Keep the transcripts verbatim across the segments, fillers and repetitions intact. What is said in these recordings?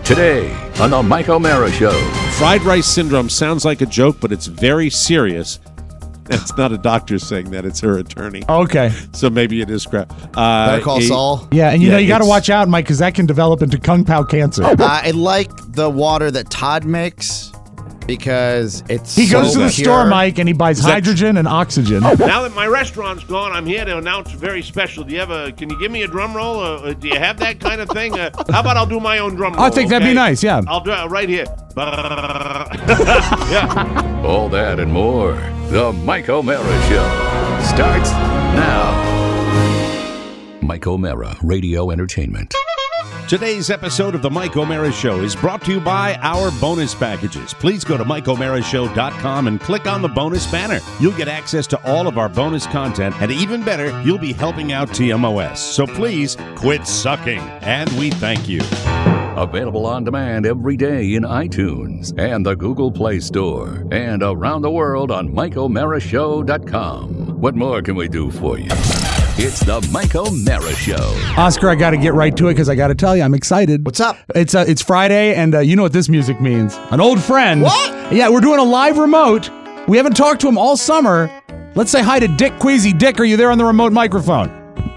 Today on the Mike O'Mara Show. Fried rice syndrome sounds like a joke, but it's very serious. It's not a doctor saying that; it's her attorney. Okay, so maybe it is crap. Uh, Better call a, Saul. Yeah, and you Yeah, know you got to it's- watch out, Mike, because that can develop into kung pao cancer. Uh, I like the water that Todd makes because it's He goes so to the pure. store, Mike, and he buys that- hydrogen and oxygen. Now that my restaurant's gone, I'm here to announce a very special. Do you have a? Can you give me a drum roll? Or, or do you have that kind of thing? Uh, how about I'll do my own drum roll? I think that'd be okay? nice, yeah. I'll do it right here. Yeah. All that and more. The Mike O'Mara Show starts now. Mike O'Mara Radio Entertainment. Today's episode of the Mike O'Mara Show is brought to you by our bonus packages. Please go to Mike O'Mara Show dot com and click on the bonus banner. You'll get access to all of our bonus content, and even better, you'll be helping out T M O S. So please quit sucking, and we thank you. Available on demand every day in iTunes and the Google Play Store and around the world on Mike O'Mara Show dot com. What more can we do for you? It's the Mike O'Mara Show. Oscar, I got to get right to it because I got to tell you, I'm excited. What's up? It's uh, it's Friday, and uh, you know what this music means. An old friend. What? Yeah, we're doing a live remote. We haven't talked to him all summer. Let's say hi to Dick Queasy. Dick, are you there on the remote microphone?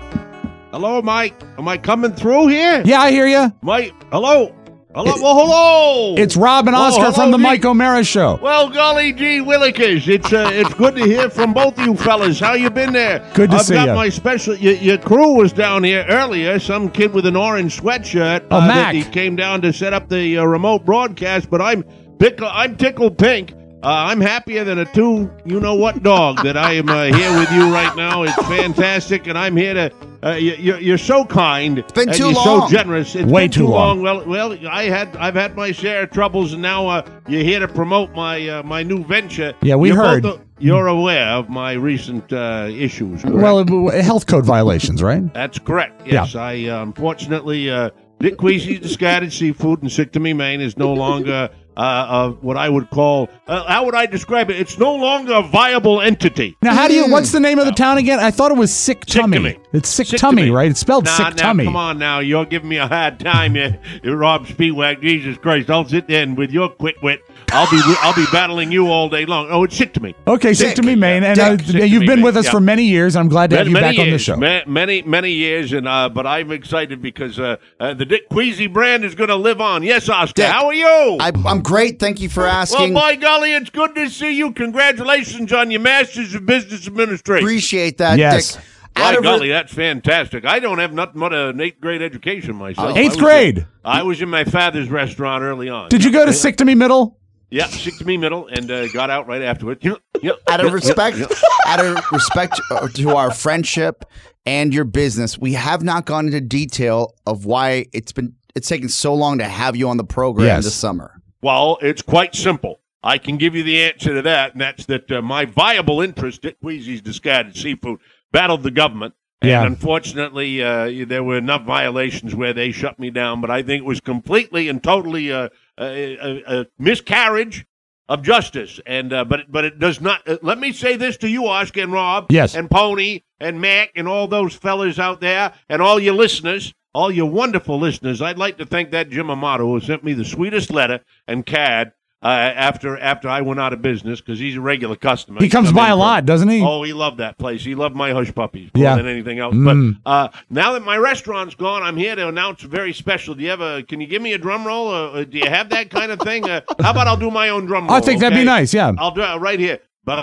Hello, Mike. Am I coming through here? Yeah, I hear you. Mike. Hello. Hello. Well, hello. It's Rob and Oh, Oscar hello, from the Dick. Mike O'Mara Show. Well, golly gee willikers, it's uh, it's good to hear from both of you fellas. How you been there? Good to I've see got ya. my special. Your, your crew was down here earlier. Some kid with an orange sweatshirt. Oh, uh, Mac. that he came down to set up the uh, remote broadcast. But I'm pickle. I'm tickled pink. Uh, I'm happier than a two, you know what dog that I am uh, here with you right now. It's fantastic, and I'm here to. Uh, you, you're, you're so kind. It's been and too you're long. so generous. It's Way been too long. Well, well, I had I've had my share of troubles, and now uh, you're here to promote my uh, my new venture. Yeah, we You're heard. both, uh, you're aware of my recent uh, issues. Correct? Well, uh, health code violations, right? That's correct. Yes, I uh, unfortunately uh, Dick Queasy's Discarded Seafood in Sick to Me, Maine is no longer uh, uh, what I would call. Uh, how would I describe it? It's no longer a viable entity. Now, how do you? What's the name of the town again? I thought it was Sick Sick Tummy. to Me. It's Sick, Sick to Tummy, Me. right? It's spelled Nah, Sick now, Tummy. come on now. You're giving me a hard time, you, you Rob Spiewak. Jesus Christ. I'll sit there and with your quick wit, I'll be I'll be battling you all day long. Oh, it's Sick to Me. Okay, Sick Dick. to Me, Maine, and uh, Dick. Sick to you've Me, been Maine. with us Yeah. for many years. I'm glad to have Many, you many back on the years, show. ma- many, many years, and uh, but I'm excited because uh, uh, the Dick Queasy brand is going to live on. Yes, Oscar. Dick, How are you? I, I'm great. Thank you for well, asking. by golly, it's good to see you. Congratulations on your Master's of Business Administration. Appreciate that, Yes. Dick. By Out of golly, re- that's fantastic. I don't have nothing but an eighth grade education myself. Eighth I was grade? in- I was in my father's restaurant early on. Did you go to Sick to Me Middle? Yeah, Sick to Me Middle, and uh, got out right afterwards. Yeah, yeah, out yeah, of respect, yeah, out of respect to our friendship and your business, we have not gone into detail of why it's been it's taken so long to have you on the program Yes. this summer. Well, it's quite simple. I can give you the answer to that, and that's that uh, my viable interest, Dick Queasy's Discarded Seafood, battled the government. Yeah. And unfortunately, uh, there were enough violations where they shut me down, but I think it was completely and totally uh, a, a, a miscarriage of justice. And uh, but but it does not. Uh, let me say this to you, Oscar and Rob, Yes. and Pony and Mac and all those fellas out there, and all your listeners, all your wonderful listeners. I'd like to thank that Jim Amato who sent me the sweetest letter and card uh, after after I went out of business because he's a regular customer. He comes come by in a for- lot, doesn't he? Oh, he loved that place. He loved my hush puppies more Yeah. than anything else. Mm. But uh, now that my restaurant's gone, I'm here to announce a very special. Do you have a? Can you give me a drum roll? Or, or do you have that kind of thing? Uh, how about I'll do my own drum roll? I think that'd be okay? nice, yeah. I'll do it right here.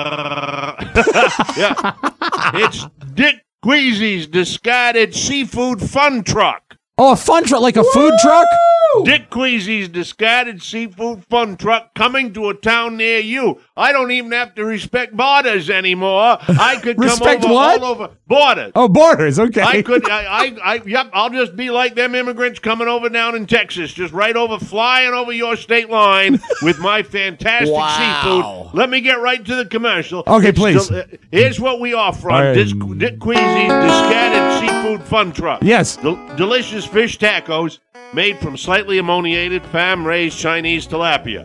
Yeah, it's Dick Queasy's Discarded Seafood Fun Truck. Oh, a fun truck, like a food truck? Dick Queasy's Discarded Seafood Fun Truck coming to a town near you. I don't even have to respect borders anymore. I could come Respect over what? all over borders. Oh, borders, okay. I could, I, I, I, yep, I'll just be like them immigrants coming over down in Texas, just right over, flying over your state line with my fantastic Wow. seafood. Let me get right to the commercial. Okay, It's please. del- uh, here's what we offer on All right. Dis- Dick Queasy's Discarded Seafood Fun Truck. Yes. Del- delicious fish tacos, made from slightly ammoniated, farm-raised Chinese tilapia.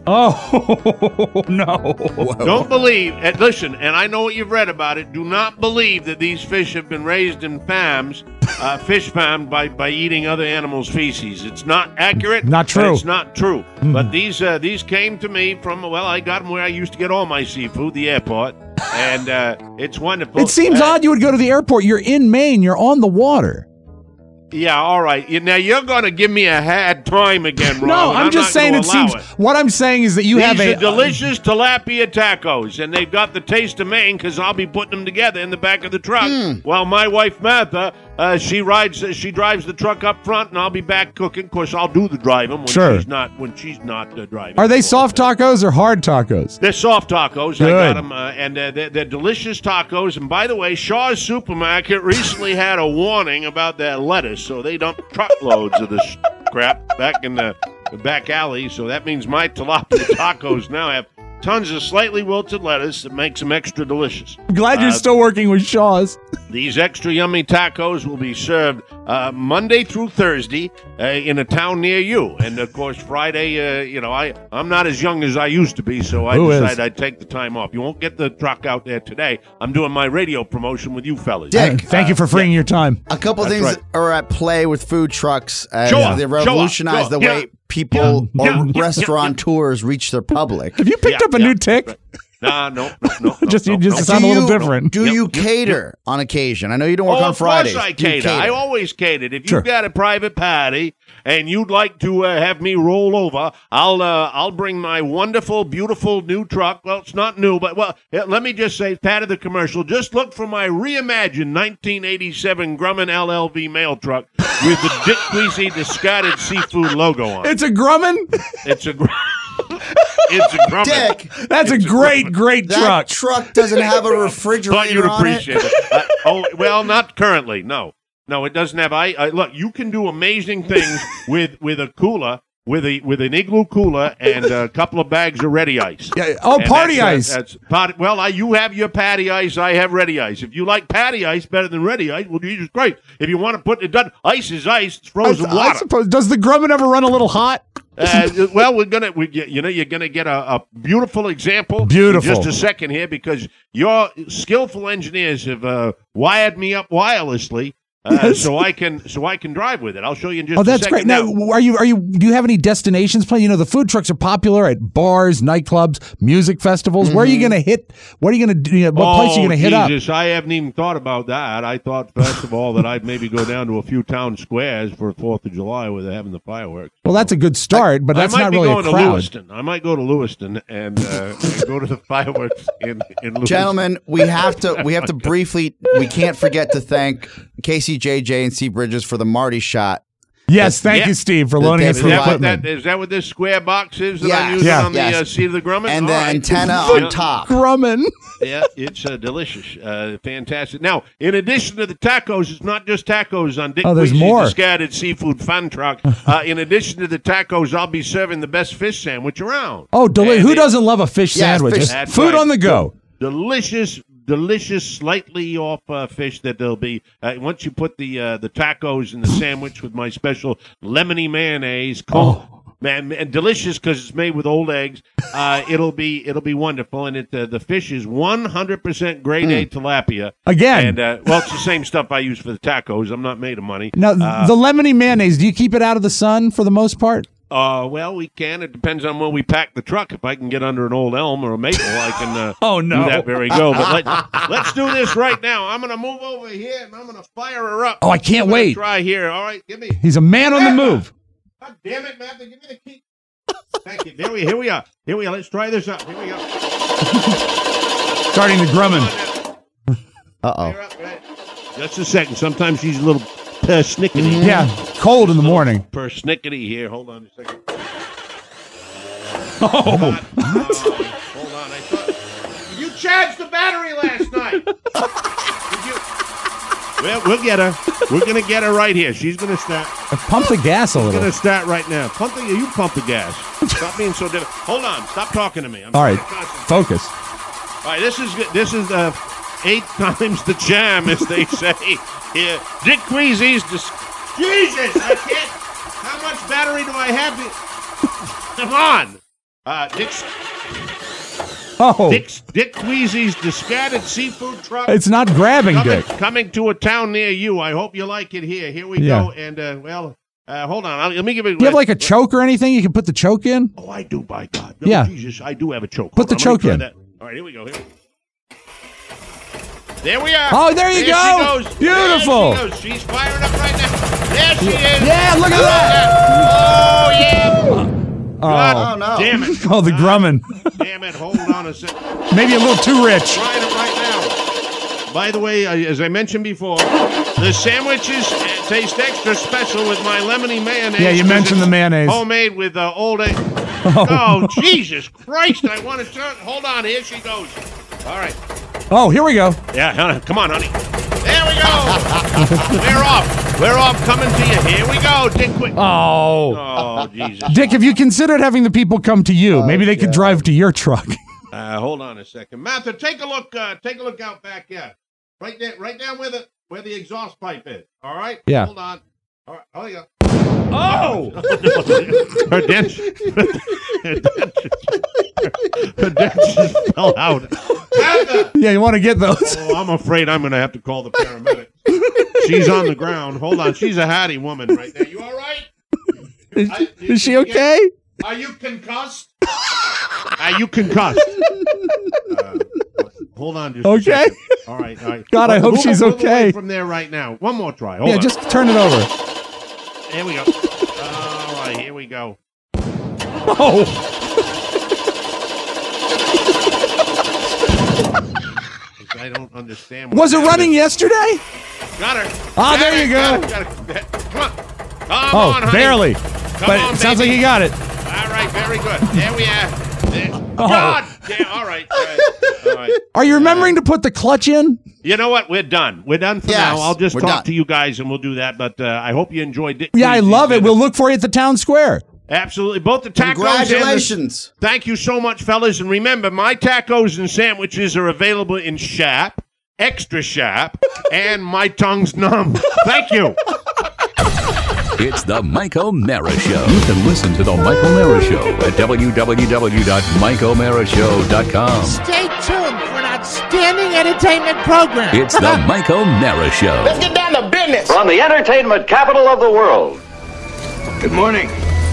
Oh, no. Don't believe, and listen, and I know what you've read about it, do not believe that these fish have been raised in farms, uh, fish farmed by, by eating other animals' feces. It's not accurate. Not true. It's not true. Mm. But these uh, these came to me from, well, I got them where I used to get all my seafood, the airport, and uh, it's wonderful. It seems uh, odd you would go to the airport. You're in Maine. You're on the water. Yeah, all right. Now, you're going to give me a hard time again, Rob. No, I'm, I'm just saying it seems... It. What I'm saying is that you These have a... are delicious tilapia tacos, and they've got the taste of Maine because I'll be putting them together in the back of the truck. Mm. While my wife, Martha, uh, she rides, uh, she drives the truck up front, and I'll be back cooking. Of course, I'll do the driving when sure. she's not when she's not uh, driving. Are they soft tacos or hard tacos? They're soft tacos. Good. I got them, uh, and uh, they're, they're delicious tacos. And by the way, Shaw's Supermarket recently had a warning about their lettuce, so they dumped truckloads of this crap back in the, the back alley. So that means my tilapia tacos now have tons of slightly wilted lettuce that makes them extra delicious. I'm glad you're uh, still working with Shaw's. These extra yummy tacos will be served uh, Monday through Thursday uh, in a town near you. And, of course, Friday, uh, you know, I, I'm not as young as I used to be, so I Who decided is? I'd take the time off. You won't get the truck out there today. I'm doing my radio promotion with you fellas. Dick, Uh, thank you for freeing yeah. your time. A couple That's things right. are at play with food trucks. As Show up, they show up, revolutionize show up. the Yeah. way people Yeah. or Yeah. restaurateurs reach their public. Have you picked Yeah, up a yeah. new tick? Nah, no, no, no. no Just- no, you just no. sound a Do little you- different. Do Yep, you yep, cater on occasion? I know you don't work Oh, on of Fridays. course I Do you cater. I always catered. If Sure. you've got a private party and you'd like to uh, have me roll over, I'll uh, I'll bring my wonderful, beautiful new truck. Well, it's not new, but well, yeah, let me just say, part of the commercial. Just look for my reimagined nineteen eighty-seven Grumman L L V mail truck with the Dick Greasy discarded seafood logo on it. It's a Grumman? It's a gr- it's a Grumman. Dick, That's a It's a great, Grumman. great that truck. truck doesn't have a Thought refrigerator you'd on it. appreciate it. Uh, oh, well, not currently. No, no, it doesn't have. I, I look. You can do amazing things with with a cooler, with a with an igloo cooler and a couple of bags of ready ice. Yeah, oh, And party that's, ice. Uh, that's party, well, I, you have your patty ice. I have ready ice. If you like patty ice better than ready ice, well, Jesus Christ. If you want to put it done, ice is ice. It's frozen I, I water. suppose. Does the Grumman ever run a little hot? Uh, well, we're gonna, we, you know, you're gonna get a, a beautiful example. Beautiful. In just a second here, because your skillful engineers have uh, wired me up wirelessly, uh, Yes. so I can, so I can drive with it. I'll show you in just. Oh, a that's second. great. Now, are you are you do you have any destinations planned? You know, the food trucks are popular at bars, nightclubs, music festivals. Where are you going to hit? What are you going to do? You know, what oh, place are you going to hit up? Jesus, I haven't even thought about that. I thought first of all that I'd maybe go down to a few town squares for Fourth of July where they're having the fireworks. Well, that's a good start, but that's I might not be really going a to crowd. Lewiston. I might go to Lewiston and, uh, and go to the fireworks in, in Lewiston. Gentlemen, we have to we have to briefly we can't forget to thank Casey J J and C Bridges for the Marty shot. Yes, thank Yeah. you, Steve, for The loaning us David the Is that, what equipment. that, is that what this square box is that I'm Yes. using Yeah. on the Yes. uh, seat of the Grumman? And All the right. antenna Yeah. on top. Grumman. Yeah, it's uh, delicious. Uh, fantastic. Now, in addition to the tacos, it's not just tacos on Dick Oh, there's Greasy's more. Discarded Seafood Fun Truck. Uh, in addition to the tacos, I'll be serving the best fish sandwich around. Oh, deli- And who it- doesn't love a fish Yes, sandwich? fish- That's Food right. on the go. Delicious, delicious, slightly off uh, fish that there'll be. Uh, once you put the uh, the tacos in the sandwich with my special lemony mayonnaise, cold, Oh. man, and delicious because it's made with old eggs. Uh, it'll be it'll be wonderful, and it uh, the fish is one hundred percent grade A tilapia. Again. And uh, well, it's the same stuff I use for the tacos. I'm not made of money. Now, Uh, the lemony mayonnaise, do you keep it out of the sun for the most part? Uh, well, we can. It depends on where we pack the truck. If I can get under an old elm or a maple, I can uh, Oh, no. do that very go. But let, let's do this right now. I'm going to move over here, and I'm going to fire her up. Oh, I can't I'm gonna wait. Try here. All right, give me. He's a man on the move. God damn it, Matthew. Give me the key. Thank you. Here we, here we are. Here we are. Let's try this out. Here we go. Starting the Grumman. Uh Fire oh. up, right. Just a second. Sometimes she's a little persnickety. Yeah, cold in the morning. Persnickety here. Hold on a second. Oh, Uh, hold on. I thought you charged the battery last night. Did you? Well, we'll get her. We're gonna get her right here. She's gonna start. pump the gas a We're little. gonna start right now. Pump the. You pump the gas. Stop being so difficult. Hold on. Stop talking to me. I'm All right, trying to concentrate. focus. All right. This is this is uh, eight times the jam, as they say here. Dick Greasy's. Dis- Jesus, I can't. How much much battery do I have? To... Come on. Uh, Dick's, Oh, Dick's, Dick Tweezy's discarded seafood truck. it's not grabbing, coming, Dick. coming to a town near you. I hope you like it here. Here we Yeah. go. And, uh, well, uh, hold on. I'll, let me give it. Do you have like a choke or anything? You can put the choke in? Oh, I do, by God. No, Yeah. Jesus, I do have a choke. Put Hold the on, let me choke try in. that. All right, here we go. Here we go. There we are. Oh, there you There go. She goes. Beautiful. There she goes. She's firing up right now. There she is. Yeah, look at Oh, yeah. Oh, Oh, no. Damn it. oh the Grumman. Damn it. Hold on a second. Maybe a little too rich. Trying it right now. By the way, uh, as I mentioned before, the sandwiches uh, taste extra special with my lemony mayonnaise. Yeah, you 'cause mentioned it's the mayonnaise. Homemade with uh, old egg. Oh. Oh, Jesus Christ. I want to turn. Hold on. Here she goes. All right. Oh, here we go. Yeah, honey, come on, honey. There we go. We're off. We're off coming to you. Here we go. Dick Quick. Oh. Oh, Jesus. Dick, have you considered having the people come to you? Maybe they could drive to your truck. Uh, hold on a second. Martha, take a look. Uh, take a look out back here. Right there, right down where the where the exhaust pipe is. All right? Yeah. Hold on. All right. Oh, yeah. Oh! Her dents. Her dents. Her dents just fell out. Martha! Yeah, you want to get those? Oh, I'm afraid I'm going to have to call the paramedics. She's on the ground. Hold on. She's a hattie woman right there. You all right? Is, I- is she did you get- okay? Are you concussed? Are you concussed? Uh, hold on just a Okay. second. All right, all right. God, I hope Move- she's move okay. away from there right now. One more try. Hold Yeah, on. just turn it over. Here we go. All right, here we go. Oh! I don't understand. What Was it happened. running yesterday? Got her. Ah, Got there her, you got go. her, got her. Come on. Come Oh, on, honey. barely. Come But on, it sounds baby. like you got it. All right, very good. There we are. There. Oh. God damn. All right. All right. All right. Are you remembering to put the clutch in? You know what? We're done. We're done for Yes, now. I'll just we're talk done. to you guys and we'll do that. But uh, I hope you enjoyed it. Yeah, I love it. We'll look for you at the town square. Absolutely. Both the tacos and Congratulations. the... Thank you so much, fellas. And remember, my tacos and sandwiches are available in Shap, Extra Shap, and My Tongue's Numb. Thank you. It's the Mike O'Mara Show. You can listen to the Mike O'Mara Show at w w w dot mike o'mara show dot com. Stay tuned for an outstanding entertainment program. It's the Mike O'Mara Show. Let's get down to business. From the entertainment capital of the world. Good morning.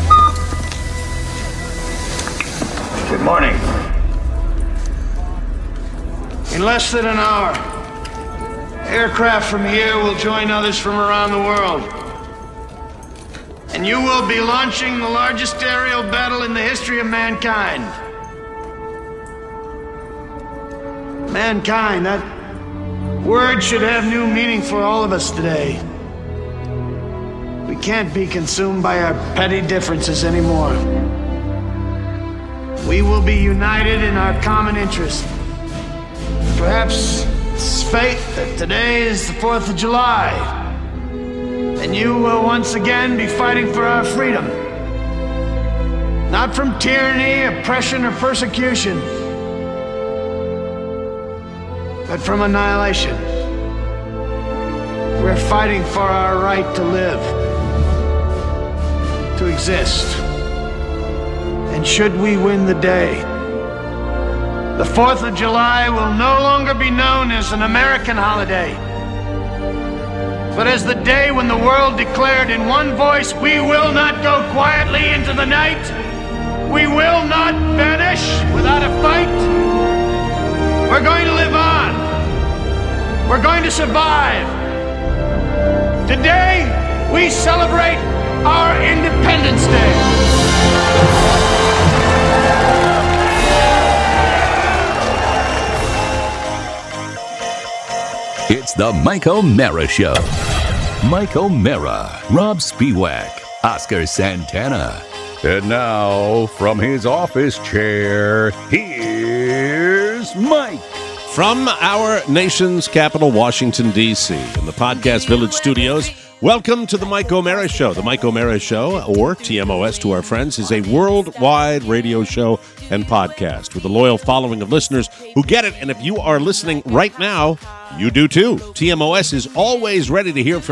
Good morning. In less than an hour, aircraft from here will join others from around the world. And you will be launching the largest aerial battle in the history of mankind. Mankind, that word should have new meaning for all of us today. We can't be consumed by our petty differences anymore. We will be united in our common interest. Perhaps it's fate that today is the fourth of July. And you will once again be fighting for our freedom. Not from tyranny, oppression, or persecution, but from annihilation. We're fighting for our right to live, to exist. And should we win the day, the fourth of July will no longer be known as an American holiday, but as the day when the world declared in one voice, we will not go quietly into the night. We will not vanish without a fight. We're going to live on. We're going to survive. Today, we celebrate our Independence Day. It's the Mike O'Mara Show. Mike O'Mara, Rob Spiewak, Oscar Santana. And now, from his office chair, here's Mike. From our nation's capital, Washington, D C, in the Podcast Village studios, welcome to the Mike O'Mara Show. The Mike O'Mara Show, or T M O S to our friends, is a worldwide radio show and podcast with a loyal following of listeners who get it. And if you are listening right now, you do too. T M O S is always ready to hear from you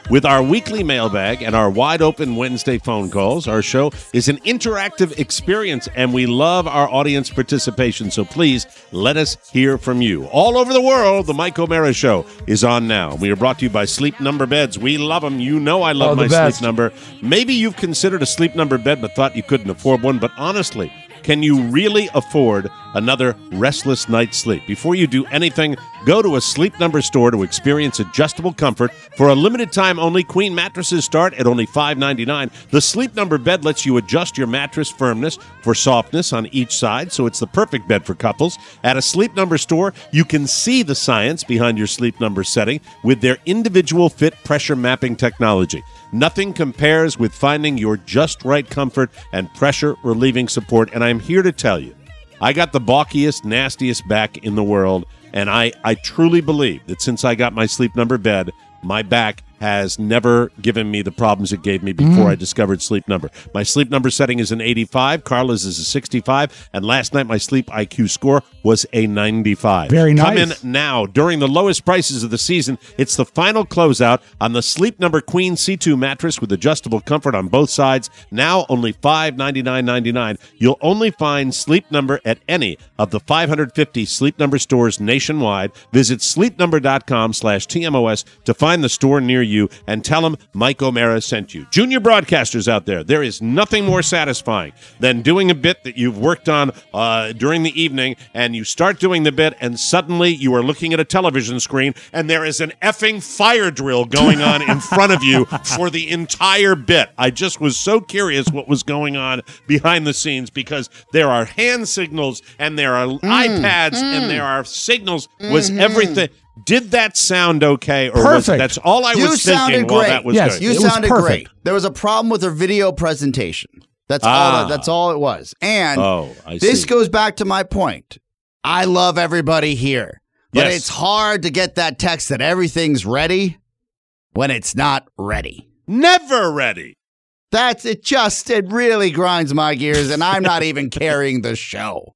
With our weekly mailbag and our wide-open Wednesday phone calls, our show is an interactive experience, and we love our audience participation, so please let us hear from you. All over the world, the Mike O'Mara Show is on now. We are brought to you by Sleep Number Beds. We love them. You know I love Oh, the my best. Sleep Number. Maybe you've considered a Sleep Number bed but thought you couldn't afford one, but honestly, can you really afford another restless night's sleep? Before you do anything, go to a Sleep Number store to experience adjustable comfort. For a limited time only, queen mattresses start at only five ninety-nine. The Sleep Number bed lets you adjust your mattress firmness for softness on each side, so it's the perfect bed for couples. At a Sleep Number store, you can see the science behind your Sleep Number setting with their individual fit pressure mapping technology. Nothing compares with finding your just right comfort and pressure relieving support, and I'm here to tell you, I got the balkiest, nastiest back in the world, and I, I truly believe that since I got my Sleep Number bed, my back has never given me the problems it gave me before mm. I discovered Sleep Number. My Sleep Number setting is an eighty-five, Carla's is a sixty-five, and last night my Sleep I Q score was a ninety-five. Very nice. Come in now. During the lowest prices of the season, it's the final closeout on the Sleep Number Queen C two mattress with adjustable comfort on both sides, now only five ninety-nine ninety-nine. You'll only find Sleep Number at any of the five hundred fifty Sleep Number stores nationwide. Visit sleepnumber.com slash TMOS to find the store near you and tell them Mike O'Mara sent you. Junior broadcasters out there, there is nothing more satisfying than doing a bit that you've worked on uh, during the evening, and you start doing the bit, and suddenly you are looking at a television screen, and there is an effing fire drill going on in front of you for the entire bit. I just was so curious what was going on behind the scenes, because there are hand signals, and there are mm, iPads, mm. and there are signals. Was mm-hmm. everything... Did that sound okay? Or perfect. Was, that's all I you was thinking while great. that was yes, good. You it sounded was great. There was a problem with her video presentation. That's ah. all. That, that's all it was. And oh, I this see. goes back to my point. I love everybody here, but yes. it's hard to get that text that everything's ready when it's not ready. Never ready. That's it. Just it really grinds my gears, and I'm not even carrying the show.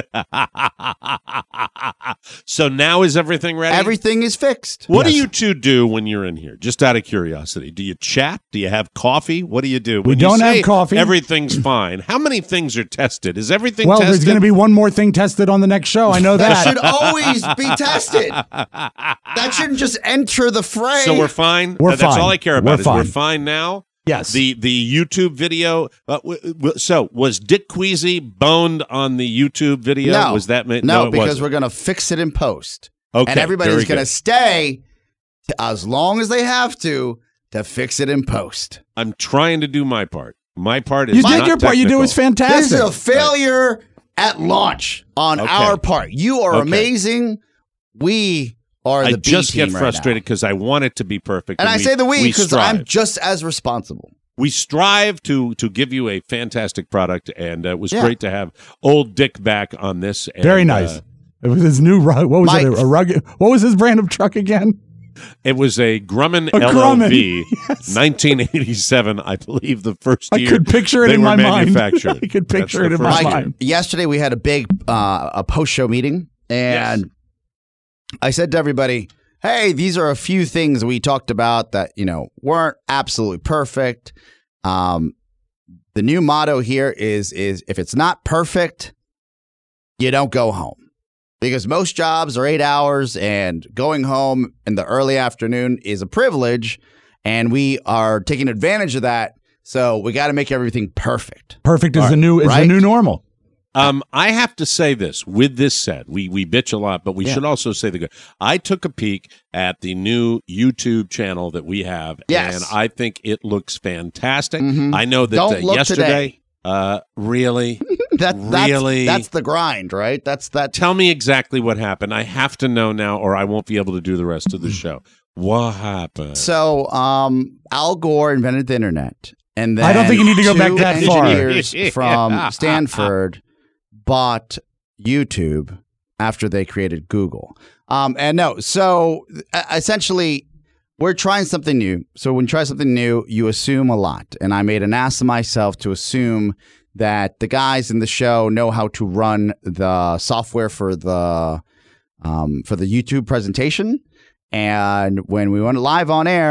So now is everything ready? Everything is fixed. What Yes. do you two do when you're in here? Just out of curiosity. Do you chat? Do you have coffee? What do you do? We When you don't say have coffee. Everything's fine. How many things are tested? Is everything Well, tested? there's going to be one more thing tested on the next show. I know That that. should always be tested. That shouldn't just enter the fray. So we're fine? We're That- That's fine. all I care about We're is fine. we're fine now? Yes. The the YouTube video. Uh, w- w- so was Dick Queasy boned on the YouTube video? No, Was that ma- no, it because wasn't. we're going to fix it in post. Okay, and everybody's very going to good. stay to, as long as they have to to fix it in post. I'm trying to do my part. My part is you not did your part. You do technical. is fantastic. This is a failure at launch on Okay. our part. You are Okay. amazing. We are I the B just team get right frustrated now. because I want it to be perfect. And I we, say the we we because strive. I'm just as responsible. We strive to to give you a fantastic product, and uh, it was Yeah. great to have old Dick back on this. And, Very nice. uh, It was his new rug. What was Mike. it? A rugged. What was his brand of truck again? it was a Grumman A L L V, Grumman, yes. nineteen eighty-seven, I believe, the first I year could picture it they in were my mind. manufactured. I could picture That's it the in my first mind. year. Mine. Yesterday we had a big uh, a post show meeting, and I said to everybody, "Hey, these are a few things we talked about that you know weren't absolutely perfect." Um, the new motto here is is if it's not perfect, you don't go home. Because most jobs are eight hours, and going home in the early afternoon is a privilege, and we are taking advantage of that. So we got to make everything perfect. Perfect is All the right. new is the Right? new normal. Um, I have to say this. With this said, we we bitch a lot, but we Yeah. should also say the good. I took a peek at the new YouTube channel that we have, Yes. and I think it looks fantastic. Mhm. I know that Don't uh, look yesterday, today. uh, really, That, that's, Really? that's the grind, right? That's that. tell me exactly what happened. I have to know now, or I won't be able to do the rest of Hmm. the show. What happened? So, um, Al Gore invented the internet, and then I don't think you need to go two back that far. engineers from Stanford bought YouTube after they created Google. Um, and no, so uh, essentially, we're trying something new. So when you try something new, you assume a lot, and I made an ass of myself to assume that the guys in the show know how to run the software for the um, for the YouTube presentation. And when we went live on air,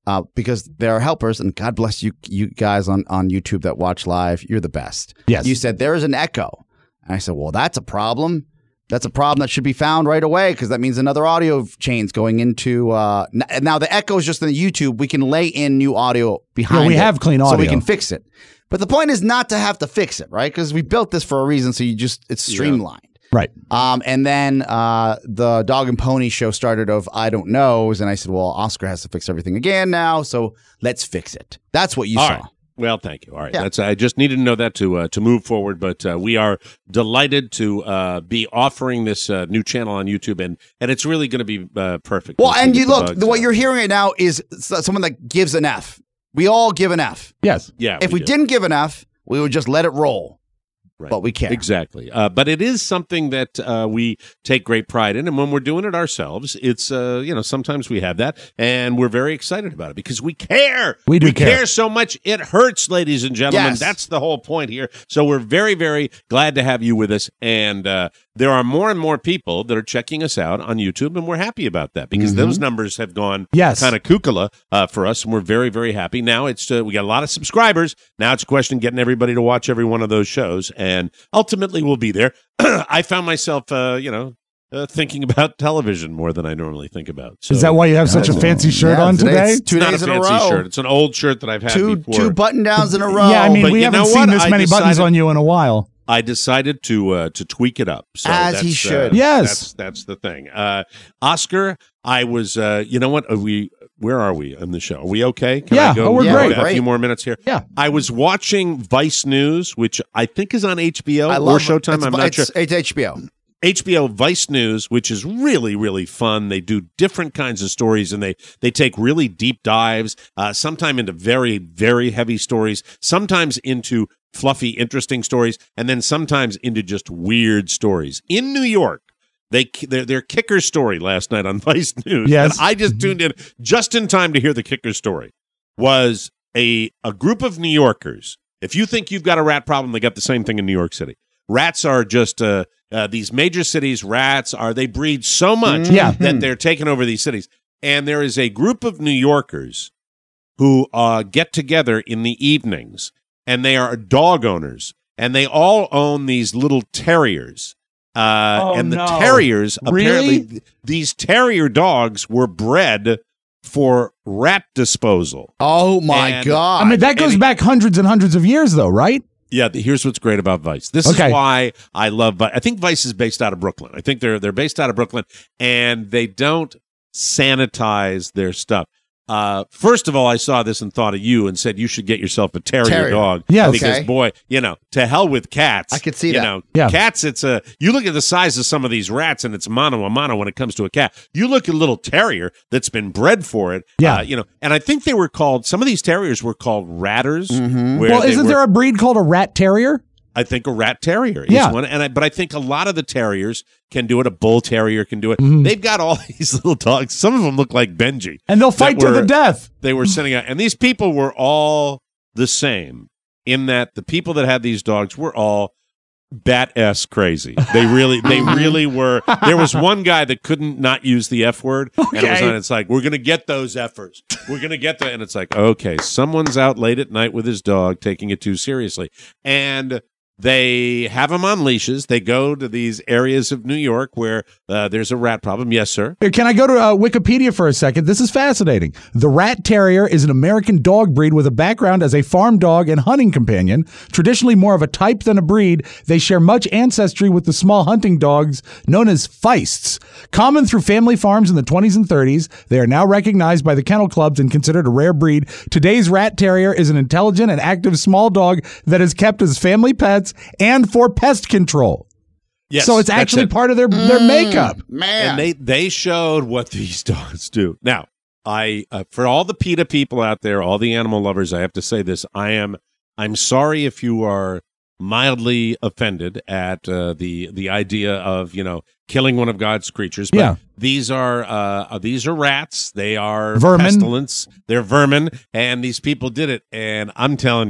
uh, because there are helpers, and God bless you, you guys on, on YouTube that watch live. You're the best. Yes. You said there is an echo. And I said, well, that's a problem. That's a problem that should be found right away because that means another audio chain's going into. Uh, n- now, the echo is just in the YouTube. We can lay in new audio behind Yeah, we it have clean so we audio. can fix it. But the point is not to have to fix it, right? Because we built this for a reason, so you just it's streamlined. Right. Um, and then uh, the Dog and Pony show started of I don't knows, and I said, well, Oscar has to fix everything again now, so let's fix it. That's what you All saw. right. Well, thank you. All right, Yeah. that's I just needed to know that to uh, to move forward. But uh, we are delighted to uh, be offering this uh, new channel on YouTube, and and it's really going to be uh, perfect. Well, once we and get you the look, bugs what out. you're hearing right now is s- someone that gives an F. We all give an F. Yes. yeah. If we, do. didn't give an F, we would just let it roll. Right. But we care. Exactly. Uh, but it is something that uh, we take great pride in. And when we're doing it ourselves, it's, uh, you know, sometimes we have that. And we're very excited about it because we care. We do we care. care so much. It hurts, ladies and gentlemen. Yes. That's the whole point here. So we're very, very glad to have you with us. And uh, there are more and more people that are checking us out on YouTube. And we're happy about that because those numbers have gone Yes. kind of kukala uh, for us. And we're very, very happy. Now it's uh, we got a lot of subscribers. Now it's a question of getting everybody to watch every one of those shows. And ultimately, we'll be there. I found myself, uh, you know, uh, thinking about television more than I normally think about. So, Is that why you have such a fancy shirt Yeah, on today? it's two it's not days a in a fancy row. shirt. It's an old shirt that I've had Two before. two button downs in a row. Yeah, I mean, But we you haven't know seen what? this I many buttons decided- on you in a while. I decided to uh, to tweak it up. So As that's, he should. Uh, Yes. that's that's the thing. Uh, Oscar, I was. Uh, you know what? Are we? Where are we in the show? Are we okay? Can Yeah, I go? oh, we're Yeah, great. we're A great. few more minutes here. Yeah. I was watching Vice News, which I think is on H B O I or love Showtime. It's, I'm not sure. it's, it's H B O. H B O Vice News, which is really, really fun. They do different kinds of stories, and they they take really deep dives, uh, sometimes into very, very heavy stories, sometimes into fluffy, interesting stories, and then sometimes into just weird stories. In New York, they their, their kicker story last night on Vice News, Yes. and I just tuned in just in time to hear the kicker story, was a a group of New Yorkers. If you think you've got a rat problem, they got the same thing in New York City. Rats are just uh, uh, these major cities. Rats are they breed so much Yeah. that they're taking over these cities. And there is a group of New Yorkers who uh, get together in the evenings, and they are dog owners, and they all own these little terriers. Uh, Oh, and the no. terriers, Really? apparently, th- these terrier dogs were bred for rat disposal. Oh my And- God! I mean, that goes and- back hundreds and hundreds of years, though, right? Yeah, the- here's what's great about Vice. This Okay. is why I love Vice. I think Vice is based out of Brooklyn. I think they're they're based out of Brooklyn, and they don't sanitize their stuff. Uh, first of all, I saw this and thought of you and said you should get yourself a terrier, Terrier. dog. Yes. because Okay. boy, you know, to hell with cats. I could see you that. know, Yeah. cats. It's a you look at the size of some of these rats, and it's mano a mano when it comes to a cat. You look at a little terrier that's been bred for it. Yeah. uh, you know, and I think they were called. Some of these terriers were called ratters. Mm-hmm. where Well, they isn't were- there a breed called a rat terrier? I think a rat terrier is Yeah. one, and I, but I think a lot of the terriers can do it. A bull terrier can do it. Mhm. They've got all these little dogs. Some of them look like Benji. And they'll fight that to the were- death. They were sending out, and these people were all the same in that the people that had these dogs were all bat ass crazy. They really, they really were. There was one guy that couldn't not use the F word, and it was Okay. on. It's like we're gonna get those effers. We're gonna get that, and it's like okay, someone's out late at night with his dog, taking it too seriously, and. They have them on leashes. They go to these areas of New York where uh, there's a rat problem. Yes, sir. Here, can I go to uh, Wikipedia for a second? This is fascinating. The rat terrier is an American dog breed with a background as a farm dog and hunting companion. Traditionally more of a type than a breed, they share much ancestry with the small hunting dogs known as feists. Common through family farms in the twenties and thirties, they are now recognized by the kennel clubs and considered a rare breed. Today's rat terrier is an intelligent and active small dog that is kept as family pets and for pest control. Yes, So it's that's actually it. part of their, their makeup. Man, And they they showed what these dogs do. Now, I uh, for all the PETA people out there, all the animal lovers, I have to say this: I am I'm sorry if you are mildly offended at uh, the the idea of you know killing one of God's creatures. But Yeah. these are uh, these are rats. They are Vermin. pestilence. They're vermin, and these people did it. And I'm telling you.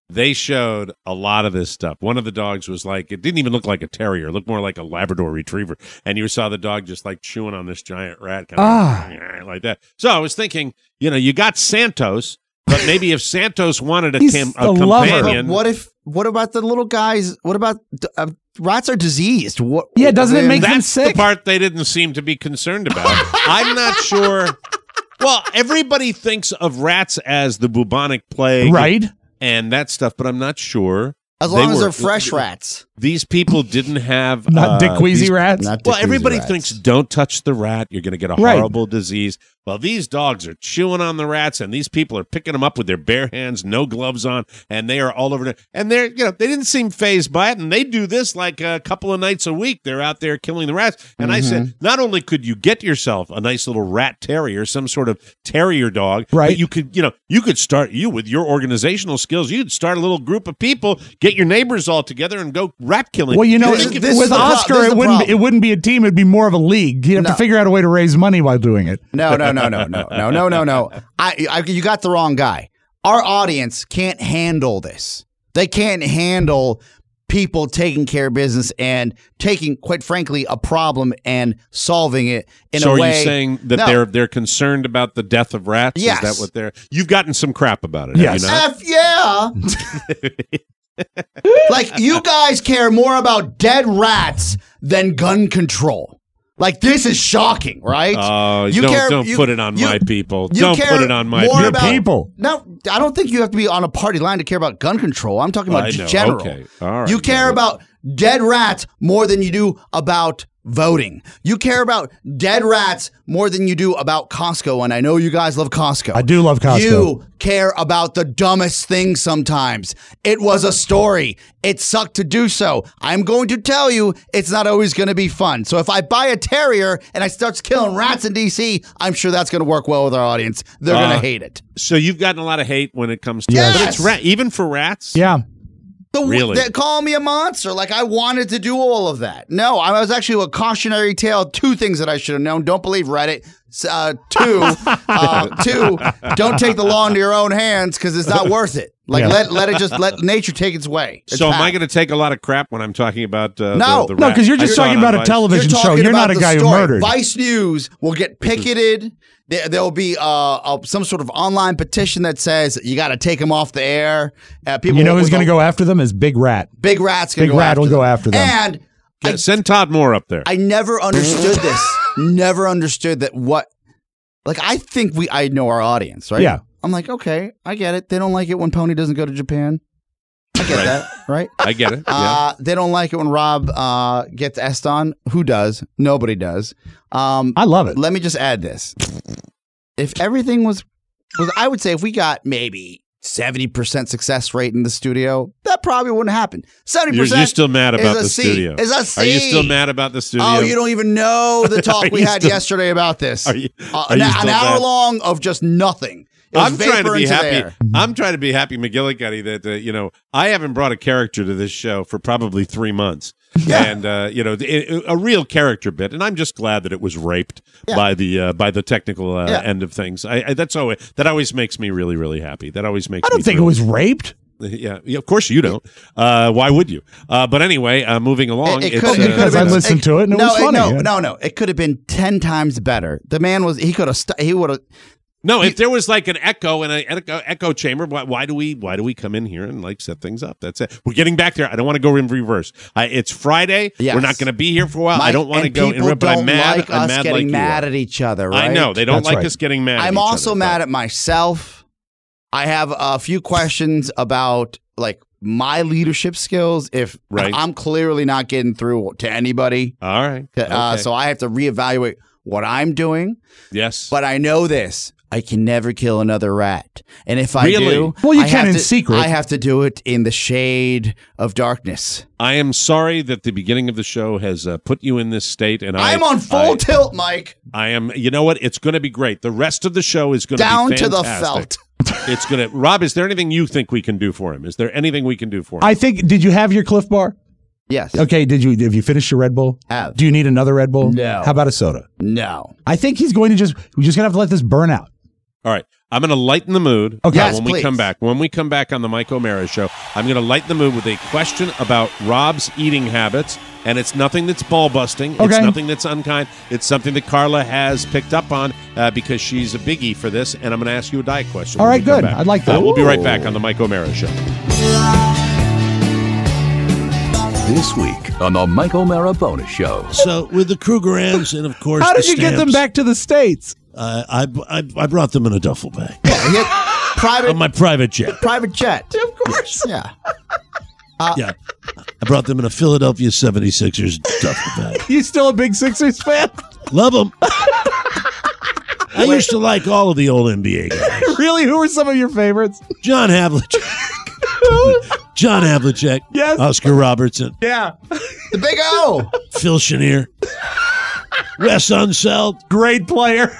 they showed a lot of this stuff. One of the dogs was like, it didn't even look like a terrier. It looked more like a Labrador retriever. And you saw the dog just like chewing on this giant rat, kind of Ah. like that. So I was thinking, you know, you got Santos, but maybe if Santos wanted a, He's cam- a a lover. companion. But what if? What about the little guys? What about uh, rats are diseased? What? Yeah, doesn't it make them That's sick? the part they didn't seem to be concerned about. I'm not sure. Well, everybody thinks of rats as the bubonic plague, Right. and that stuff, but I'm not sure. As long They as were- they're fresh rats. These people didn't have Not uh, Dick Queasy these- rats. Not Well, Dick everybody Queasy thinks rats. don't touch the rat. You're going to get a Right. horrible disease. Well, these dogs are chewing on the rats, and these people are picking them up with their bare hands, no gloves on, and they are all over there. And they're, you know, they didn't seem phased by it, and they do this like a couple of nights a week. They're out there killing the rats. And I Mm-hmm. said, not only could you get yourself a nice little rat terrier, some sort of terrier dog, Right. but you could, you know, you could start you with your organizational skills. You'd start a little group of people, get your neighbors all together, and go rat killing. Well, you know, This is- it- this is with the pro- Oscar, this is it the wouldn't be, problem. it wouldn't be a team; it'd be more of a league. He'd have No. to figure out a way to raise money while doing it. No, no, no, no, no, no, no, no, no. I, I, you got the wrong guy. Our audience can't handle this. They can't handle people taking care of business and taking, quite frankly, a problem and solving it in so a are way. you saying that No. they're they're concerned about the death of rats? Yes. Is that what they're? You've gotten some crap about it. Yes. Have you not? F yeah. Like, you guys care more about dead rats than gun control. Like, this is shocking, right? Oh, You don't care- don't you- put it on you- my people. you Don't care put it on my more people. about- people. No, I don't think you have to be on a party line to care about gun control. I'm talking about I g- know. general. Okay. All right. You care Got it. about dead rats more than you do about voting. You care about dead rats more than you do about Costco, and I know you guys love Costco. I do love Costco. You care about the dumbest things sometimes. It was a story. It sucked to do so. I'm going to tell you, it's not always going to be fun. So if I buy a terrier and I start killing rats in D C, I'm sure that's going to work well with our audience. They're Uh, going to hate it. So you've gotten a lot of hate when it comes to Yes. but it's rat even for rats. Yeah. The, Really? They call me a monster. Like, I wanted to do all of that. No, I was actually a cautionary tale. Two things that I should have known. Don't believe Reddit. Uh, two, uh, two, don't take the law into your own hands because it's not worth it. Like, Yeah. let let it just let nature take its way. It's So am I fact. going to take a lot of crap when I'm talking about uh, No. the, the No, rat? 'cause you're just I saw talking it on about a Vice. television You're show. talking You're not about a the guy who story. murdered. Vice News will get picketed. There, there'll be uh, uh, some sort of online petition that says you got to take them off the air. Uh, people You know with who's going to the- go after them is Big Rat. Big Rat's going Big to go Rat after will them. go after them. And Yeah, send Todd Moore up there. I never understood this. Never understood that what, like, I think we, I know our audience, right? Yeah. I'm like, okay, I get it. They don't like it when Pony doesn't go to Japan. I get Right. that, right? I get it. Yeah. Uh, they don't like it when Rob uh, gets S on. Who does? Nobody does. Um, I love it. let me just add this. If everything was, was I would say if we got maybe seventy percent success rate in the studio, that probably wouldn't happen. seventy You're, percent you're still mad is about a the C. studio. Is a C. Are you still mad about the studio? Oh, you don't even know the talk Are we you had still- yesterday about this. Are you- Uh, are an, you an still hour mad? long of just nothing. It was I'm trying to vapor be into happy. the air. I'm trying to be happy, McGillicuddy, that uh, you know I haven't brought a character to this show for probably three months, and uh, you know it, a real character bit, and I'm just glad that it was raped Yeah. by the uh, by the technical uh, Yeah. end of things. I, I that's always that always makes me really really happy. That always makes. I don't me think it thrilled. was raped. Yeah, yeah, of course you don't. Uh, why would you? Uh, but anyway, uh, moving along. It, it it's, could, uh, it could have Because I been, listened to it and it no, was funny, No, yeah. no, no. It could have been ten times better. The man was. He could have. St- he would have. No, if there was like an echo and an echo, echo chamber, why, why do we why do we come in here and like set things up? That's it. We're getting back there. I don't want to go in reverse. I, it's Friday. Yes. We're not going to be here for a while. I Mike, don't want to and go in people reverse. But don't I'm mad. like I'm us mad getting like you mad are. at each other. Right? I know they don't That's like right. us getting mad. at I'm each also other, mad but- at myself. I have a few questions about like my leadership skills. If Right. I'm clearly not getting through to anybody, All right. uh, Okay. so I have to reevaluate what I'm doing. yes. But I know this. I can never kill another rat. And if I Really? do, Well, you I can have in to- secret. I have to do it in the shade of darkness. I am sorry that the beginning of the show has uh, put you in this state, and I, I'm on full I, tilt, Mike. I am. You know what? It's going to be great. The rest of the show is going to Down be to the fantastic. felt. It's going to. Rob, is there anything you think we can do for him? Is there anything we can do for him? I think. Did you have your Cliff Bar? Yes. Okay. Did you? Have you finished your Red Bull? Have. Do you need another Red Bull? No. How about a soda? No. I think he's going to just. We're just going to have to let this burn out. All right. I'm going to lighten the mood. Okay. Yes, when we please. come back. When we come back on the Mike O'Mara Show, I'm going to lighten the mood with a question about Rob's eating habits. And it's nothing that's ball busting. It's Okay. nothing that's unkind. It's something that Carla has picked up on uh, because she's a biggie for this. And I'm going to ask you a diet question. All when right, we come good. back. I'd like that. Uh, we'll be right back on the Mike O'Mara Show. This week on the Mike O'Mara Bonus Show. So with the Krugerrands and of course How did the you get them stamps, back to the States? Uh, I, I I brought them in a duffel bag Yeah, he had private on my private jet. private jet. Of course. Yeah. Yeah, I brought them in a Philadelphia seventy-sixers duffel bag. You still a big Sixers fan? Love them. I used to like all of the old N B A guys. Really? Who are some of your favorites? John Havlicek. John Havlicek. Yes. Oscar Robertson. Yeah. The Big O. Phil Chenier. Wes Unseld. Great player.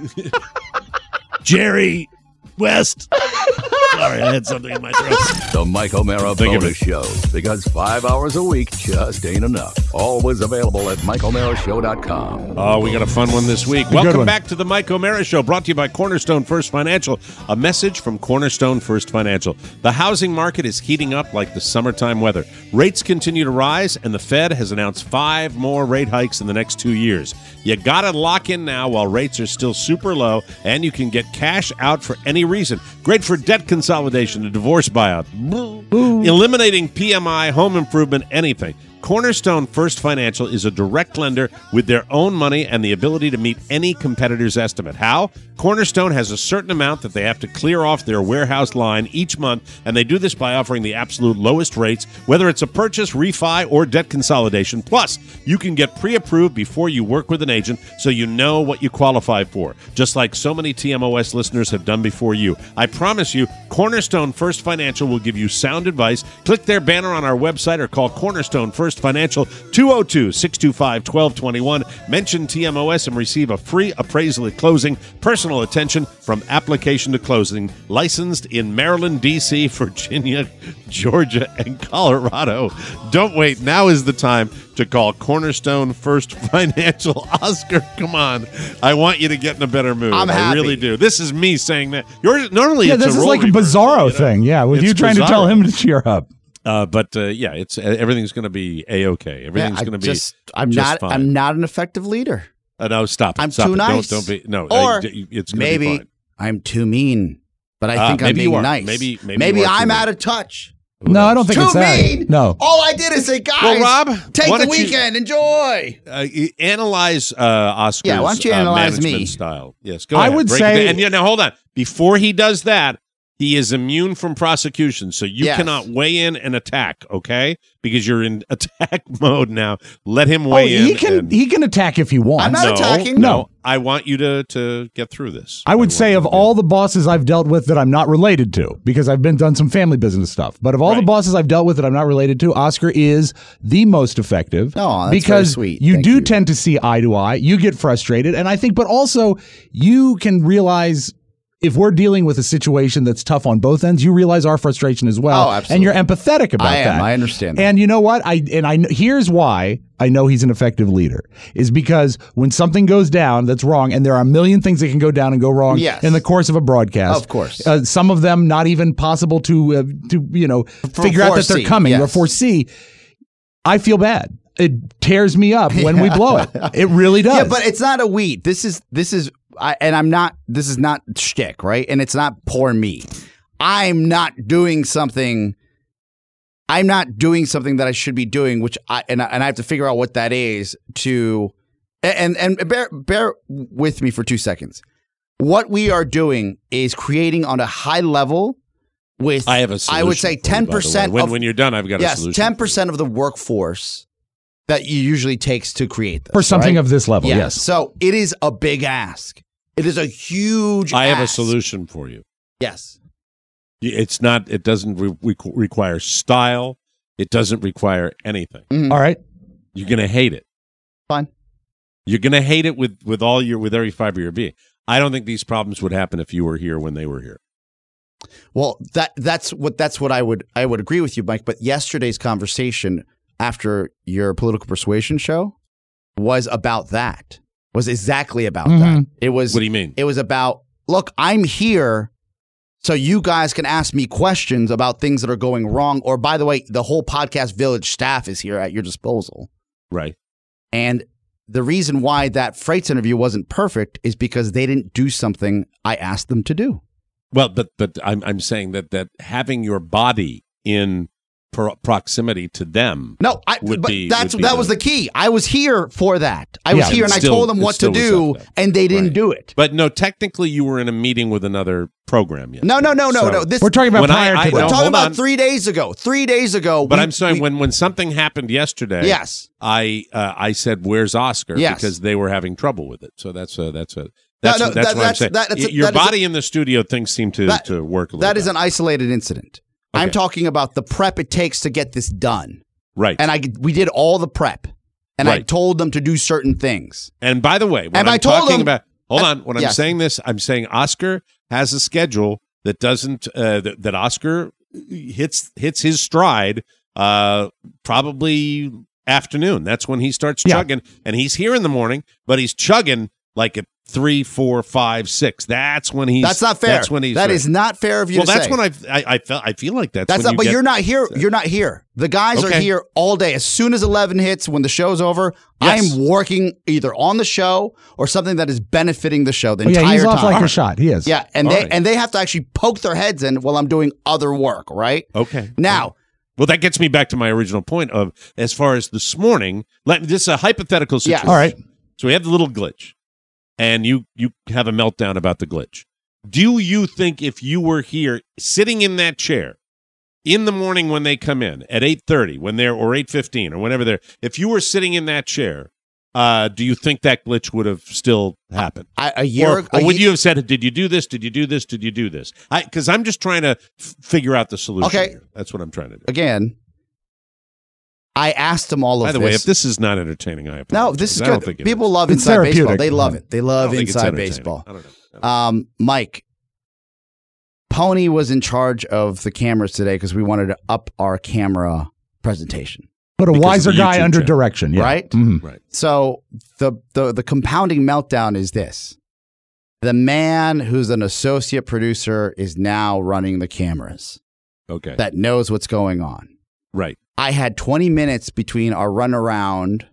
Jerry West. Sorry, I had something in my throat. The Mike O'Mara Think of Bonus Show. Because five hours a week just ain't enough. Always available at Mike O'Mara Show dot com. Oh, we got a fun one this week. good Welcome one. back to the Mike O'Mara Show, brought to you by Cornerstone First Financial. A message from Cornerstone First Financial. The housing market is heating up like the summertime weather. Rates continue to rise, and the Fed has announced five more rate hikes in the next two years. You got to lock in now while rates are still super low, and you can get cash out for any reason. Great for debt consolidation, a divorce buyout, eliminating P M I, home improvement, anything. Cornerstone First Financial is a direct lender with their own money and the ability to meet any competitor's estimate. How? Cornerstone has a certain amount that they have to clear off their warehouse line each month, and they do this by offering the absolute lowest rates, whether it's a purchase, refi, or debt consolidation. Plus, you can get pre-approved before you work with an agent, so you know what you qualify for, just like so many T M O S listeners have done before you. I promise you, Cornerstone First Financial will give you sound advice. Click their banner on our website or call Cornerstone First Financial two oh two, six two five, one two two one. Mention T M O S and receive a free appraisal at closing. Personal attention from application to closing. Licensed in Maryland, D C, Virginia, Georgia, and Colorado. Don't wait. Now is the time to call Cornerstone First Financial. Oscar, come on. I want you to get in a better mood. I'm I happy. really do. This is me saying that. Yours normally Yeah, it's this a is role like a reversal, bizarro you know? thing. Yeah, with It's you trying to tell bizarro. him to cheer up. Uh, but uh, yeah, it's everything's going to be a-okay. Everything's Yeah, I going to be just, I'm just not. fine. I'm not an effective leader. Uh, no, stop. it. I'm Stop too it. nice. Don't, don't be. No, Or uh, it's gonna maybe be fine. I'm too mean, but I Ah, think I'm maybe you being are. nice. Maybe- maybe you are too I'm mean. out of touch. No, I don't think Too it's that. mean. No. All I did is say, guys, Well, Rob, take why the don't you- weekend, enjoy. Uh, you analyze uh, Oscar's Yeah, why don't you uh, analyze management me? style. Yes, go I ahead. would Break it say- down. And yeah, now hold on. Before he does that, he is immune from prosecution, so you Yes. cannot weigh in and attack. Okay, because you're in attack mode now. Let him Oh, weigh in. he can and- he can attack if he wants. I'm not no, attacking. No, I want you to to get through this. I would want say you of to- all the bosses I've dealt with that I'm not related to, because I've been done some family business stuff. But of all the Right. bosses I've dealt with that I'm not related to, Oscar is the most effective. Oh, that's very because sweet. you Thank do you. tend to see eye to eye. You get frustrated, and I think, but also you can realize. If we're dealing with a situation that's tough on both ends, you realize our frustration as well, Oh, absolutely. and you're empathetic about I am. that. I understand that. And you know what? I and I kn- here's why I know he's an effective leader is because when something goes down that's wrong, and there are a million things that can go down and go wrong Yes. in the course of a broadcast. Of course. uh, some of them not even possible to uh, to you know figure out that they're foresee, coming or yes. foresee. I feel bad. It tears me up when we blow it. It really does. Yeah, but it's not a we. This is this is I and I'm not this is not shtick, right? And it's not poor me. I'm not doing something I'm not doing something that I should be doing, which I and I, and I have to figure out what that is to and and bear bear with me for two seconds. What we are doing is creating on a high level with I have a solution. I would say for you, by ten the way. percent When of when you're done, I've got a yes, solution. ten percent of the workforce that it usually takes to create this. for something right? of this level, Yeah. yes. So it is a big ask. It is a huge I have a ask. solution for you. Yes. It's not. It doesn't re- re- require style. It doesn't require anything. All right. You're gonna hate it. Fine. You're gonna hate it with with all your with every fiber of your being. I don't think these problems would happen if you were here when they were here. Well, that that's what that's what I would I would agree with you, Mike. But yesterday's conversation after your political persuasion show was about that. Was exactly about Mhm. that. It was. What do you mean? It was about look, I'm here so you guys can ask me questions about things that are going wrong. Or, by the way, the whole Podcast Village staff is here at your disposal. Right. And the reason why that Freights interview wasn't perfect is because they didn't do something I asked them to do. Well, but but I'm I'm saying that that having your body in pro- proximity to them. No, I, would but be, that's would be that the, was the key. I was here for that. I Yeah, was here and it's I still- told them it what to still was do, up there. and they didn't Right. do it. But no, technically, you were in a meeting with another program. Yesterday. No, no, no, no, So- no. This We're talking about When I- prior I- to no, we're that. talking hold about on. three days ago. Three days ago. But we- I'm saying we- when, when something happened yesterday, Yes. I uh, I said, "Where's Oscar?" Yes. Because they were having trouble with it. So that's a that's a that's no, what, that's that- what that's- I'm saying. that- that's a- Your that is a- body in the studio things seem to That- to work a little. that is better. an isolated incident. I'm Okay. talking about the prep it takes to get this done. right. And I we did all the prep, and I Right. told them to do certain things. And by the way, when And I'm I told talking him- about, hold I- on, when I'm yes. saying this, I'm saying Oscar has a schedule that doesn't uh, that, that Oscar hits hits his stride uh, probably afternoon. That's when he starts Yeah. chugging, and he's here in the morning, but he's chugging like at three, four, five, six. That's when he's. That's not fair. That's when he's. That right. is not fair of you Well, to that's say. when I've, I I felt I feel like that's That's when not. you But get- you're not here. You're not here. The guys are Okay. here all day. As soon as eleven hits, when the show's over, Yes. I'm working either on the show or something that is benefiting the show the Oh, yeah, entire he's off time. like a shot. He is. Yeah, and All they right. and they have to actually poke their heads in while I'm doing other work. Right Okay. now, Well, that gets me back to my original point of as far as this morning. Let this is a hypothetical Yes. situation. All right. So we have the little glitch, and you you have a meltdown about the glitch. Do you think if you were here sitting in that chair in the morning when they come in at eight thirty, when they're or eight fifteen or whenever they're, if you were sitting in that chair, uh, do you think that glitch would have still happened? I, a year. Or, or a would ye- you have said, "Did you do this? Did you do this? Did you do this?" I because I'm just trying to f- figure out the solution. Okay. here. That's what I'm trying to do. again? I asked them all of By the this. way, if this is not entertaining, I apologize. no, this is I don't good. think it People is. love It's inside baseball. therapeutic. They love it. They I love don't think it's inside entertaining. baseball. I don't know. I don't know. Um, Mike, Pony was in charge of the cameras today because we wanted to up our camera presentation. But a Because of wiser the guy YouTube under channel. direction. Yeah. Right? Mhm. Right. So the, the the compounding meltdown is this. The man who's an associate producer is now running the cameras Okay. that knows what's going on. right. I had twenty minutes between our run around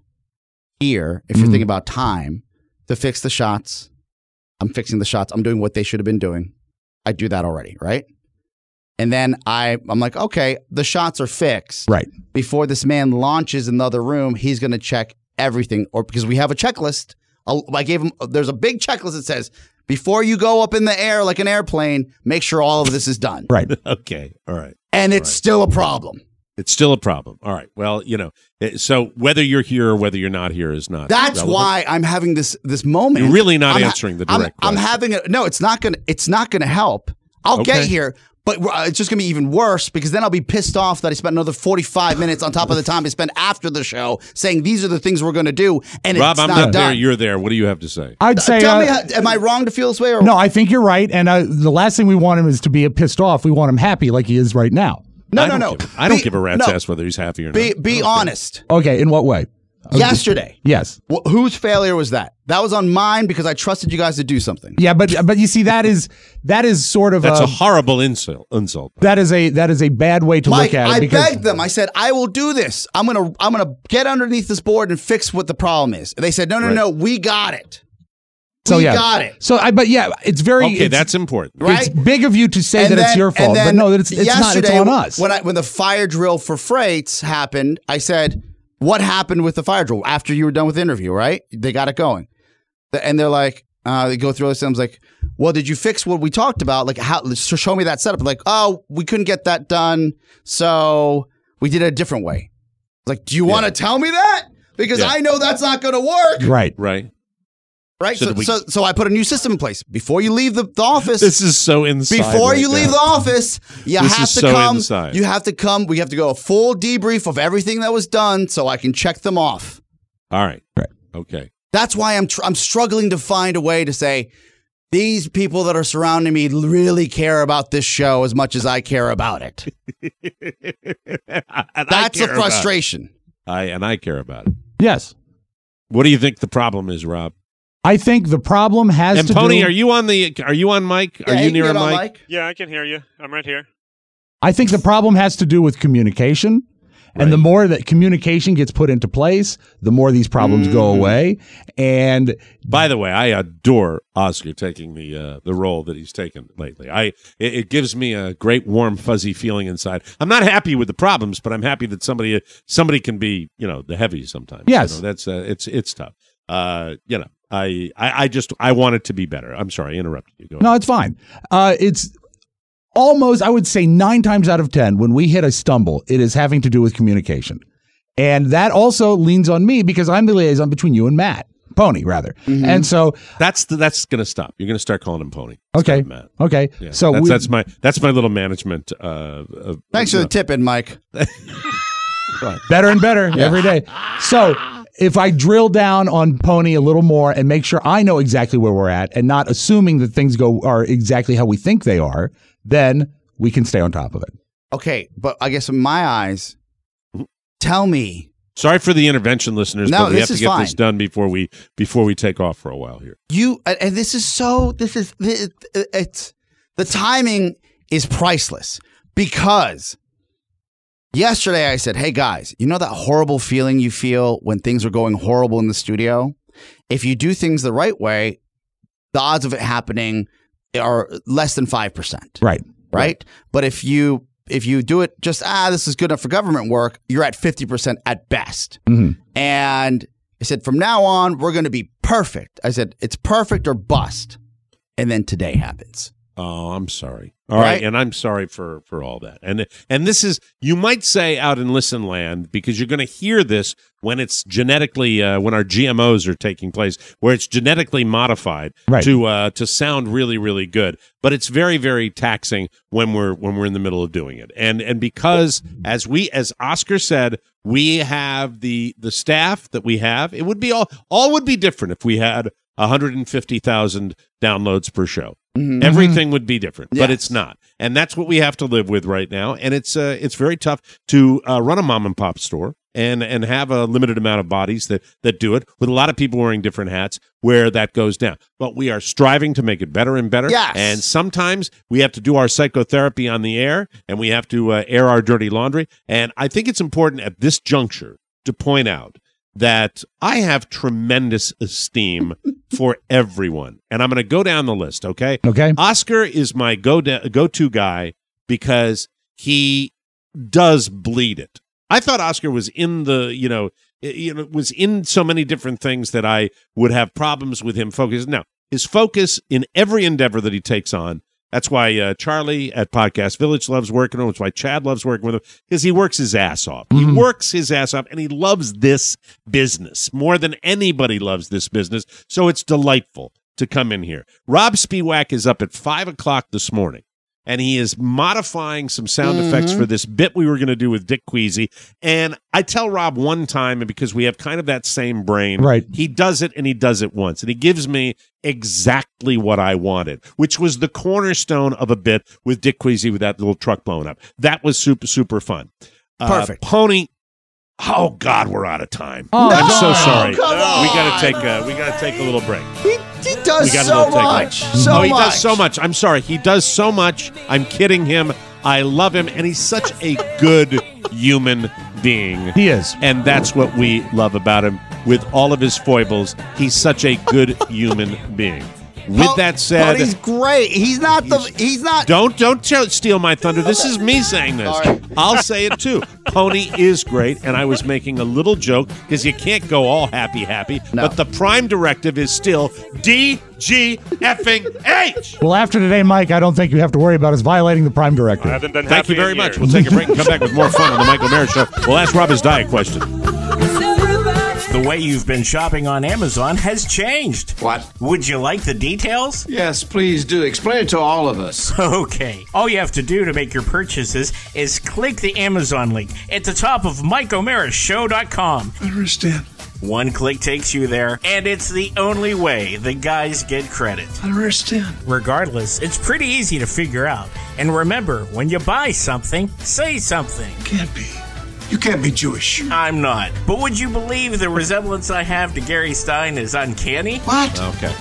here, if you're Mhm. thinking about time, to fix the shots. I'm fixing the shots. I'm doing what they should have been doing. I do that already, right? And then I, I'm like, okay, the shots are fixed. Right. Before this man launches in the other room, he's going to check everything. Or because we have a checklist. I'll- I gave him, there's a big checklist that says, before you go up in the air like an airplane, make sure all of this is done. Right. Okay. All right. And it's Right. still a problem. It's still a problem. All right. Well, you know, eh, so whether you're here or whether you're not here is not. That's relevant. why I'm having this this moment. You're really not I'm ha- answering the I'm- direct I'm, question. having a no. It's not gonna. It's not gonna help. I'll Okay. get here, but uh, it's just gonna be even worse because then I'll be pissed off that I spent another forty-five minutes on top of the time I spent after the show saying these are the things we're gonna do, and Rob, it's I'm not, not there. done. You're there. What do you have to say? I'd say. Tell uh, me, how, am I wrong to feel this way? Or no, I think you're right. And uh, the last thing we want him is to be pissed off. We want him happy like he is right now. no, I no, don't no. Give, I don't Be- give a rat's no. ass whether he's happy or Be not. be I don't honest. Okay. In what way? Yesterday, Yes. wh- whose failure was that? That was on mine because I trusted you guys to do something. Yeah, but but you see that is that is sort of That's a, a horrible insult. Insult. that is a that is a bad way to Mike, look at it. I because begged them. I said, I will do this. I'm gonna I'm gonna get underneath this board and fix what the problem is. They said, no, no, Right. no, we got it. So we yeah. got it. So I but yeah, it's very Okay, it's, that's important. Right? it's big of you to say And that it's then- your and fault, but then no, that it's it's not. It's yesterday, on us. When I when the fire drill for Freights happened, I said, what happened with the fire drill after you were done with the interview? Right? They got it going, and they're like, uh, they go through this. And I was like, well, did you fix what we talked about? Like, how? So show me that setup. Like, oh, we couldn't get that done, so we did it a different way. I was like, do you want to tell me that? Because Yeah. I know that's not going to work. right. Right. Right. So So, did we- so, so I put a new system in place before you leave the, the office. This is so inside. Before right you leave now. the office, you This have is to so come. inside. You have to come. We have to go a full debrief of everything that was done, so I can check them off. All right. Right. Okay. That's why I'm tr- I'm struggling to find a way to say these people that are surrounding me really care about this show as much as I care about it. And I That's a care about it. frustration. I and I care about it. Yes. What do you think the problem is, Rob? I think the problem has and to Pony, do... are you on the? Are you on mic? Are Yeah, you you near a can get on mic? mic. Yeah, I can hear you. I'm right here. I think the problem has to do with communication. And Right. the more that communication gets put into place, the more these problems Mm. go away. And By the way, I adore Oscar taking the uh, the role that he's taken lately. I it, it gives me a great warm fuzzy feeling inside. I'm not happy with the problems, but I'm happy that somebody somebody can be you know the heavy sometimes. Yes. You know, that's uh, it's it's tough. Uh, you know, I, I I just I want it to be better. I'm sorry, I interrupted you. Go ahead. no, it's fine. Uh, it's almost, I would say nine times out of ten, when we hit a stumble, it is having to do with communication. And that also leans on me because I'm the liaison between you and Matt. Pony, rather. Mm-hmm. And so, That's the, that's going to stop. You're going to start calling him Pony. okay. Stop, Matt. Okay. Yeah, So that's, we, that's my that's my little management. Uh, uh, Thanks for you the tip in, Mike. better and better every day. So if I drill down on Pony a little more and make sure I know exactly where we're at and not assuming that things go are exactly how we think they are, then we can stay on top of it. Okay, but I guess in my eyes, tell me. Sorry for the intervention, listeners, No, but we this have to is get fine. this done before we before we take off for a while here. You and this is so this is it, it's the timing is priceless because yesterday I said, "Hey guys, you know that horrible feeling you feel when things are going horrible in the studio? If you do things the right way, the odds of it happening are less than five percent." Right. Right? But if you if you do it just ah this is good enough for government work, you're at fifty percent at best. Mhm. And I said, from now on, we're going to be perfect. I said, it's perfect or bust. And then today happens. Oh, I'm sorry. All right, Right? and I'm sorry for for all that. And and this is you might say out in Listen Land because you're going to hear this when it's genetically uh, when our G M Os are taking place, where it's genetically modified Right. to uh, to sound really really good. But it's very very taxing when we're when we're in the middle of doing it. And and because as we as Oscar said, we have the the staff that we have. It would be all all would be different if we had one hundred fifty thousand downloads per show. Mm-hmm. Everything would be different, but Yes. it's not, and that's what we have to live with right now. And it's uh, it's very tough to uh, run a mom and pop store and and have a limited amount of bodies that that do it. With a lot of people wearing different hats, where that goes down. But we are striving to make it better and better. Yes. And sometimes we have to do our psychotherapy on the air, and we have to uh, air our dirty laundry. And I think it's important at this juncture to point out that I have tremendous esteem for everyone. And I'm going to go down the list, okay? Okay. Oscar is my go go-to guy because he does bleed it. I thought Oscar was in the, you know, you know, was in so many different things that I would have problems with him focusing. Now, his focus in every endeavor that he takes on, that's why uh, Charlie at Podcast Village loves working with him. That's why Chad loves working with him, because he works his ass off. He works his ass off, and he loves this business more than anybody loves this business. So it's delightful to come in here. Rob Spiewak is up at five o'clock this morning, and he is modifying some sound Mm-hmm. effects for this bit we were going to do with Dick Queasy. And I tell Rob one time, and because we have kind of that same brain, Right. he does it and he does it once, and he gives me exactly what I wanted, which was the cornerstone of a bit with Dick Queasy with that little truck blowing up. That was super, super fun. Uh, Perfect. Pony. Oh God, we're out of time. Oh, I'm no. so sorry. Come We got on. to take a, we got to take a little break. He, he does We got a so little takeaway. much. So oh, he much. does so much. I'm sorry. He does so much. I'm kidding him. I love him, and he's such a good human being. He is. And that's what we love about him. With all of his foibles, he's such a good human being. With Oh, that said, but he's great. He's not the. He's not. don't don't ch- steal my thunder. This is me saying this. All right. I'll say it too. Pony is great, and I was making a little joke because you can't go all happy happy. No. But the prime directive is still D G effing H. Well, after today, Mike, I don't think you have to worry about us violating the Prime Directive. I haven't been Thank happy you very in much. years. We'll take a break and come back with more fun on the Michael Mara Show. We'll ask Rob his diet question. The way you've been shopping on Amazon has changed. What? Would you like the details? Yes, please do. Explain it to all of us. Okay. All you have to do to make your purchases is click the Amazon link at the top of Mike O'Mara Show dot com. I understand. One click takes you there, and it's the only way the guys get credit. I understand. Regardless, it's pretty easy to figure out. And remember, when you buy something, say something. Can't be. You can't be Jewish. I'm not. But would you believe the resemblance I have to Gary Stein is uncanny? What? Okay.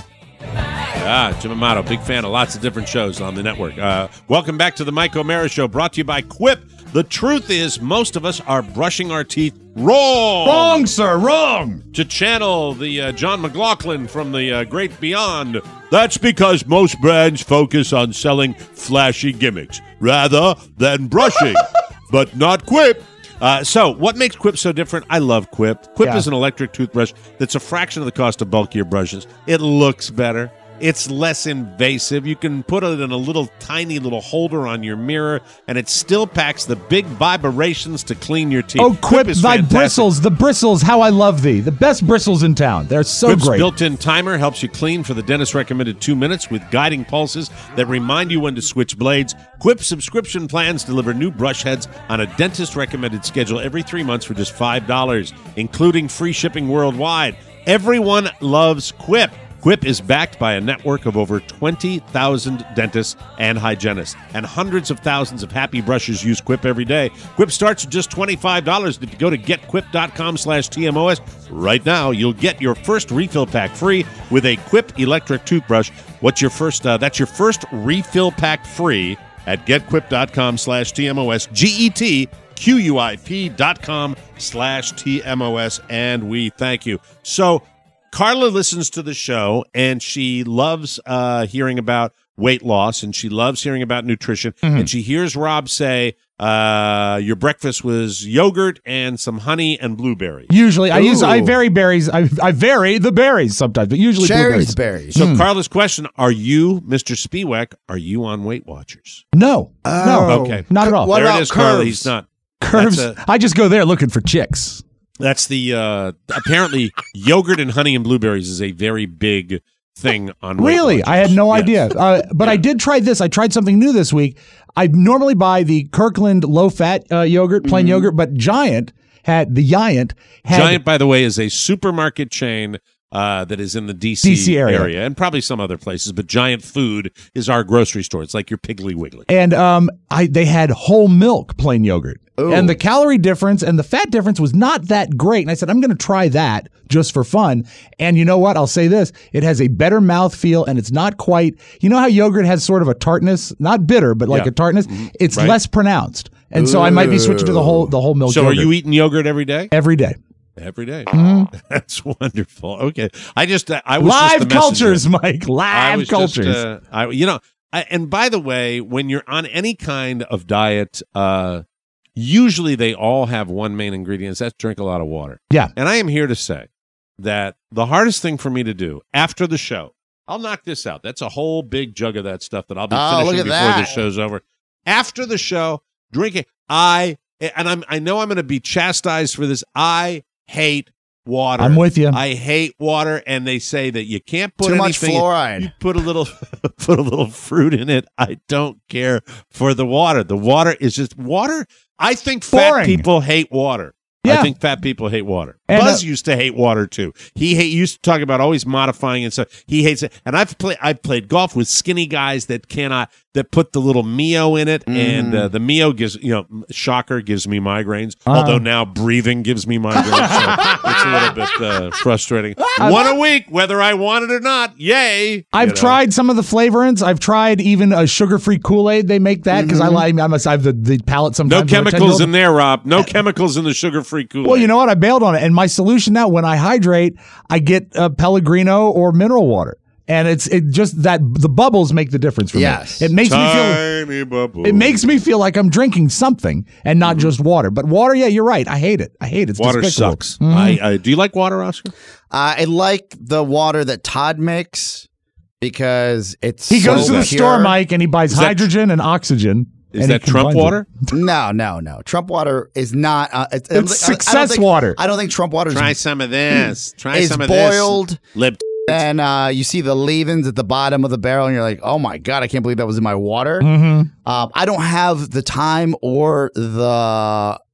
Ah, Jim Amato, big fan of lots of different shows on the network. Uh, welcome back to the Mike O'Mara Show, brought to you by Quip. The truth is, most of us are brushing our teeth wrong. Wrong, sir, wrong. To channel the uh, John McLaughlin from the uh, Great Beyond, that's because most brands focus on selling flashy gimmicks rather than brushing, but not Quip. Uh, so, what makes Quip so different? I love Quip. Quip Yeah. is an electric toothbrush that's a fraction of the cost of bulkier brushes. It looks better. It's less invasive. You can put it in a little tiny little holder on your mirror, and it still packs the big vibrations to clean your teeth. Oh, Quip, is thy fantastic. bristles, the bristles, how I love thee. The best bristles in town. They're so Quip's great. built-in timer helps you clean for the dentist-recommended two minutes with guiding pulses that remind you when to switch blades. Quip subscription plans deliver new brush heads on a dentist-recommended schedule every three months for just five dollars, including free shipping worldwide. Everyone loves Quip. Quip is backed by a network of over twenty thousand dentists and hygienists, and hundreds of thousands of happy brushers use Quip every day. Quip starts at just twenty-five dollars. If you go to getquip.com slash TMOS right now, you'll get your first refill pack free with a Quip electric toothbrush. What's your first? Uh, that's your first refill pack free at getquip.com slash TMOS. G E T Q U I P dot com slash T M O S, and we thank you. So, Carla listens to the show, and she loves uh, hearing about weight loss, and she loves hearing about nutrition. Mm-hmm. And she hears Rob say, uh, your breakfast was yogurt and some honey and blueberries. Usually, I use I Ooh. vary berries. I, I vary the berries sometimes, but usually Cherries, blueberries. berries. So Carla's question, are you, Mister Spiewak, are you on Weight Watchers? No, no, Okay. not at all. What there about it is, Carla. Curves? He's not. Curves. That's, a- I just go there looking for chicks. that's the, uh, apparently, yogurt and honey and blueberries is a very big thing on Weight Really? Watchers. I had no Yes. idea. Uh, but I did try this. I tried something new this week. I normally buy the Kirkland low-fat uh, yogurt, plain yogurt, but Giant had, the Giant had... Giant, by the way, is a supermarket chain uh, that is in the D C, D C area. and probably some other places. But Giant Food is our grocery store. It's like your Piggly Wiggly. And um, I they had whole milk plain yogurt. Ooh. And the calorie difference and the fat difference was not that great. And I said, I'm going to try that just for fun. And you know what? I'll say this. It has a better mouthfeel, and it's not quite, you know how yogurt has sort of a tartness, not bitter, but like Yeah. a tartness? It's Right. less pronounced. And so I might be switching to the whole the whole milk So yogurt. are you eating yogurt every day? Every day. Every day. Mm-hmm. That's wonderful. Okay. I just, uh, I was just Live the messenger. cultures, Mike. I Live was just, cultures. uh, I, you know, I, and by the way, when you're on any kind of diet, uh, usually they all have one main ingredient. That's drink a lot of water. Yeah. And I am here to say that the hardest thing for me to do after the show, I'll knock this out. That's a whole big jug of that stuff that I'll be Oh, finishing look before at the that. show's over. After the show, drinking. I and I'm I know I'm going to be chastised for this. I hate water. I'm with you. I hate water, and they say that you can't put Too much anything. fluoride. You put a little, put a little fruit in it. I don't care for the water. The water is just water. I think fat Boring. people hate water. Yeah. I think fat people hate water. And, Buzz uh, used to hate water too. He hate, used to talk about always modifying and stuff. He hates it. And I've played. I've played golf with skinny guys that cannot that put the little Mio in it, and uh, the Mio gives you know shocker gives me migraines. Uh. Although now breathing gives me migraines, so it's a little bit uh, frustrating. One a week, whether I want it or not. Yay! I've You know. tried some of the flavorants. I've tried even a sugar-free Kool-Aid. They make that because I like. I must. I have the, the palate sometimes. No of a chemicals ten-year-old. in there, Rob. No chemicals in the sugar-free Kool-Aid. Well, you know what? I bailed on it, and my solution now, when I hydrate, I get uh, Pellegrino or mineral water, and it's it just that the bubbles make the difference for Yes. me. It makes me feel. Tiny bubble. It makes me feel like I'm drinking something and not just water. But water, yeah, you're right. I hate it. I hate it. It's Water despicable. sucks. Mhm. I, I do you like water, Oscar? Uh, I like the water that Todd makes because it's He goes so to the pure. store, Mike, and he buys Is that- hydrogen and oxygen. Is and he that Trump combines it. water? No, no, no. Trump water is not. Uh, it's It's I don't success think- water. I don't think Trump water Try is, some of this. Try is some of boiled. this. Lib. And uh, you see the leavings at the bottom of the barrel, and you're like, "Oh my god, I can't believe that was in my water." Mm-hmm. Um, I don't have the time or the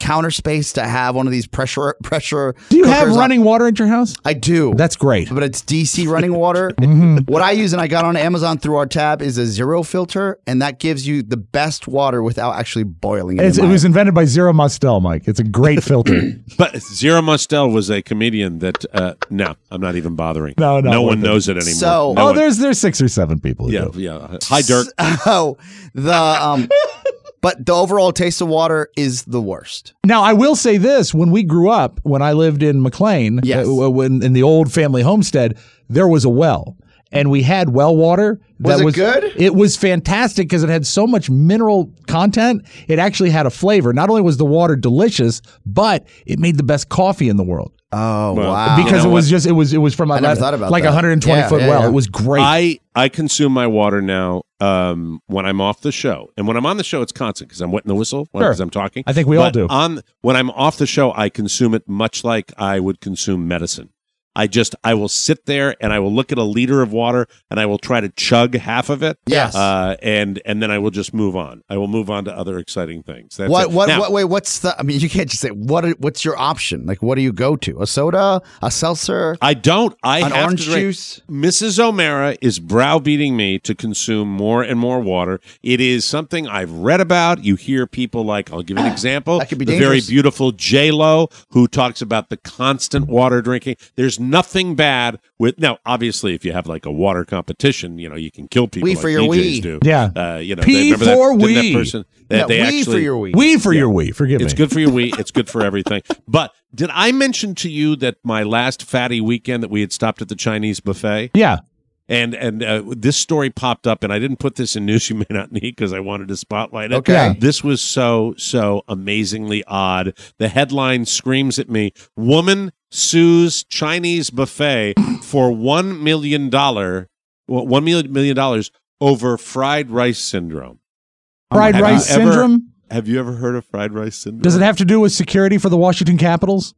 counter space to have one of these pressure pressure. Do you have cookers running on. water at your house? I do. That's great. But it's D C running water. Mm-hmm. What I use and I got on Amazon through our tab is a zero filter, and that gives you the best water without actually boiling it. It's, it was invented by Zero Mostel, Mike. It's a great filter. But Zero Mostel was a comedian that, uh, no, I'm not even bothering. No, no. No one knows it anymore. So, no oh, one. there's there's six or seven people. Who Yeah, do. yeah. Hi, Dirk. So the um, but the overall taste of water is the worst. Now, I will say this: when we grew up, when I lived in McLean, Yes. uh, when in the old family homestead, there was a well, and we had well water. Was that it was good? It was fantastic because it had so much mineral content. It actually had a flavor. Not only was the water delicious, but it made the best coffee in the world. Oh Well, wow! Because You know it was what? just it was it was from a, I never thought about like that. a one hundred twenty Yeah, foot yeah, well. yeah. It was great. I, I consume my water now um, when I'm off the show. And when I'm on the show, it's constant because I'm wetting the whistle because Sure. I'm talking. I think we all But do. On, when I'm off the show, I consume it much like I would consume medicine. I just, I will sit there and I will look at a liter of water and I will try to chug half of it. Yes. Uh, and, and then I will just move on. I will move on to other exciting things. That's What it. what Now, what wait? What's the? I mean, you can't just say what. are- What's your option? Like, what do you go to? A soda, a seltzer, I don't. I an have orange to drink. juice? Missus O'Mara is browbeating me to consume more and more water. It is something I've read about. You hear people like, I'll give you an example. That could be the very dangerous. beautiful J Lo, who talks about the constant water drinking. There's nothing bad with now. Obviously, if you have like a water competition, you know you can kill people. Wee like for your D Js wee. do. Yeah. Uh, you know, P they, remember that, for didn't wee. that person. That No, they wee actually, for your wee. Wee for your wee. Forgive it's me. good for your wee. It's good for everything. But did I mention to you that my last fatty weekend that we had stopped at the Chinese buffet? Yeah. And and uh, this story popped up, and I didn't put this in news you may not need because I wanted to spotlight it. Okay. Yeah. This was so, so amazingly odd. The headline screams at me, woman sues Chinese buffet for one million dollars, well, one million dollars over fried rice syndrome. Fried Have you rice ever- syndrome? Have you ever heard of fried rice syndrome? Does it have to do with security for the Washington Capitals?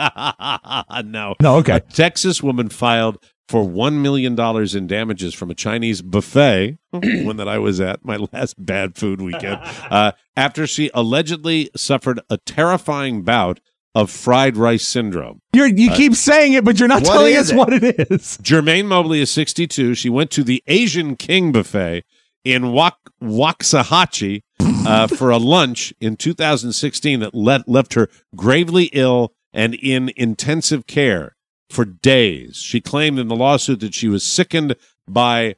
no. No, okay. A Texas woman filed for one million dollars in damages from a Chinese buffet, one that I was at, my last bad food weekend, uh, after she allegedly suffered a terrifying bout of fried rice syndrome. You're, you keep saying it, but you're not what telling is us it? what it is. Jermaine Mobley is sixty-two. She went to the Asian King buffet in Wak- Waxahachie uh, for a lunch in two thousand sixteen that let, left her gravely ill and in intensive care for days. She claimed in the lawsuit that she was sickened by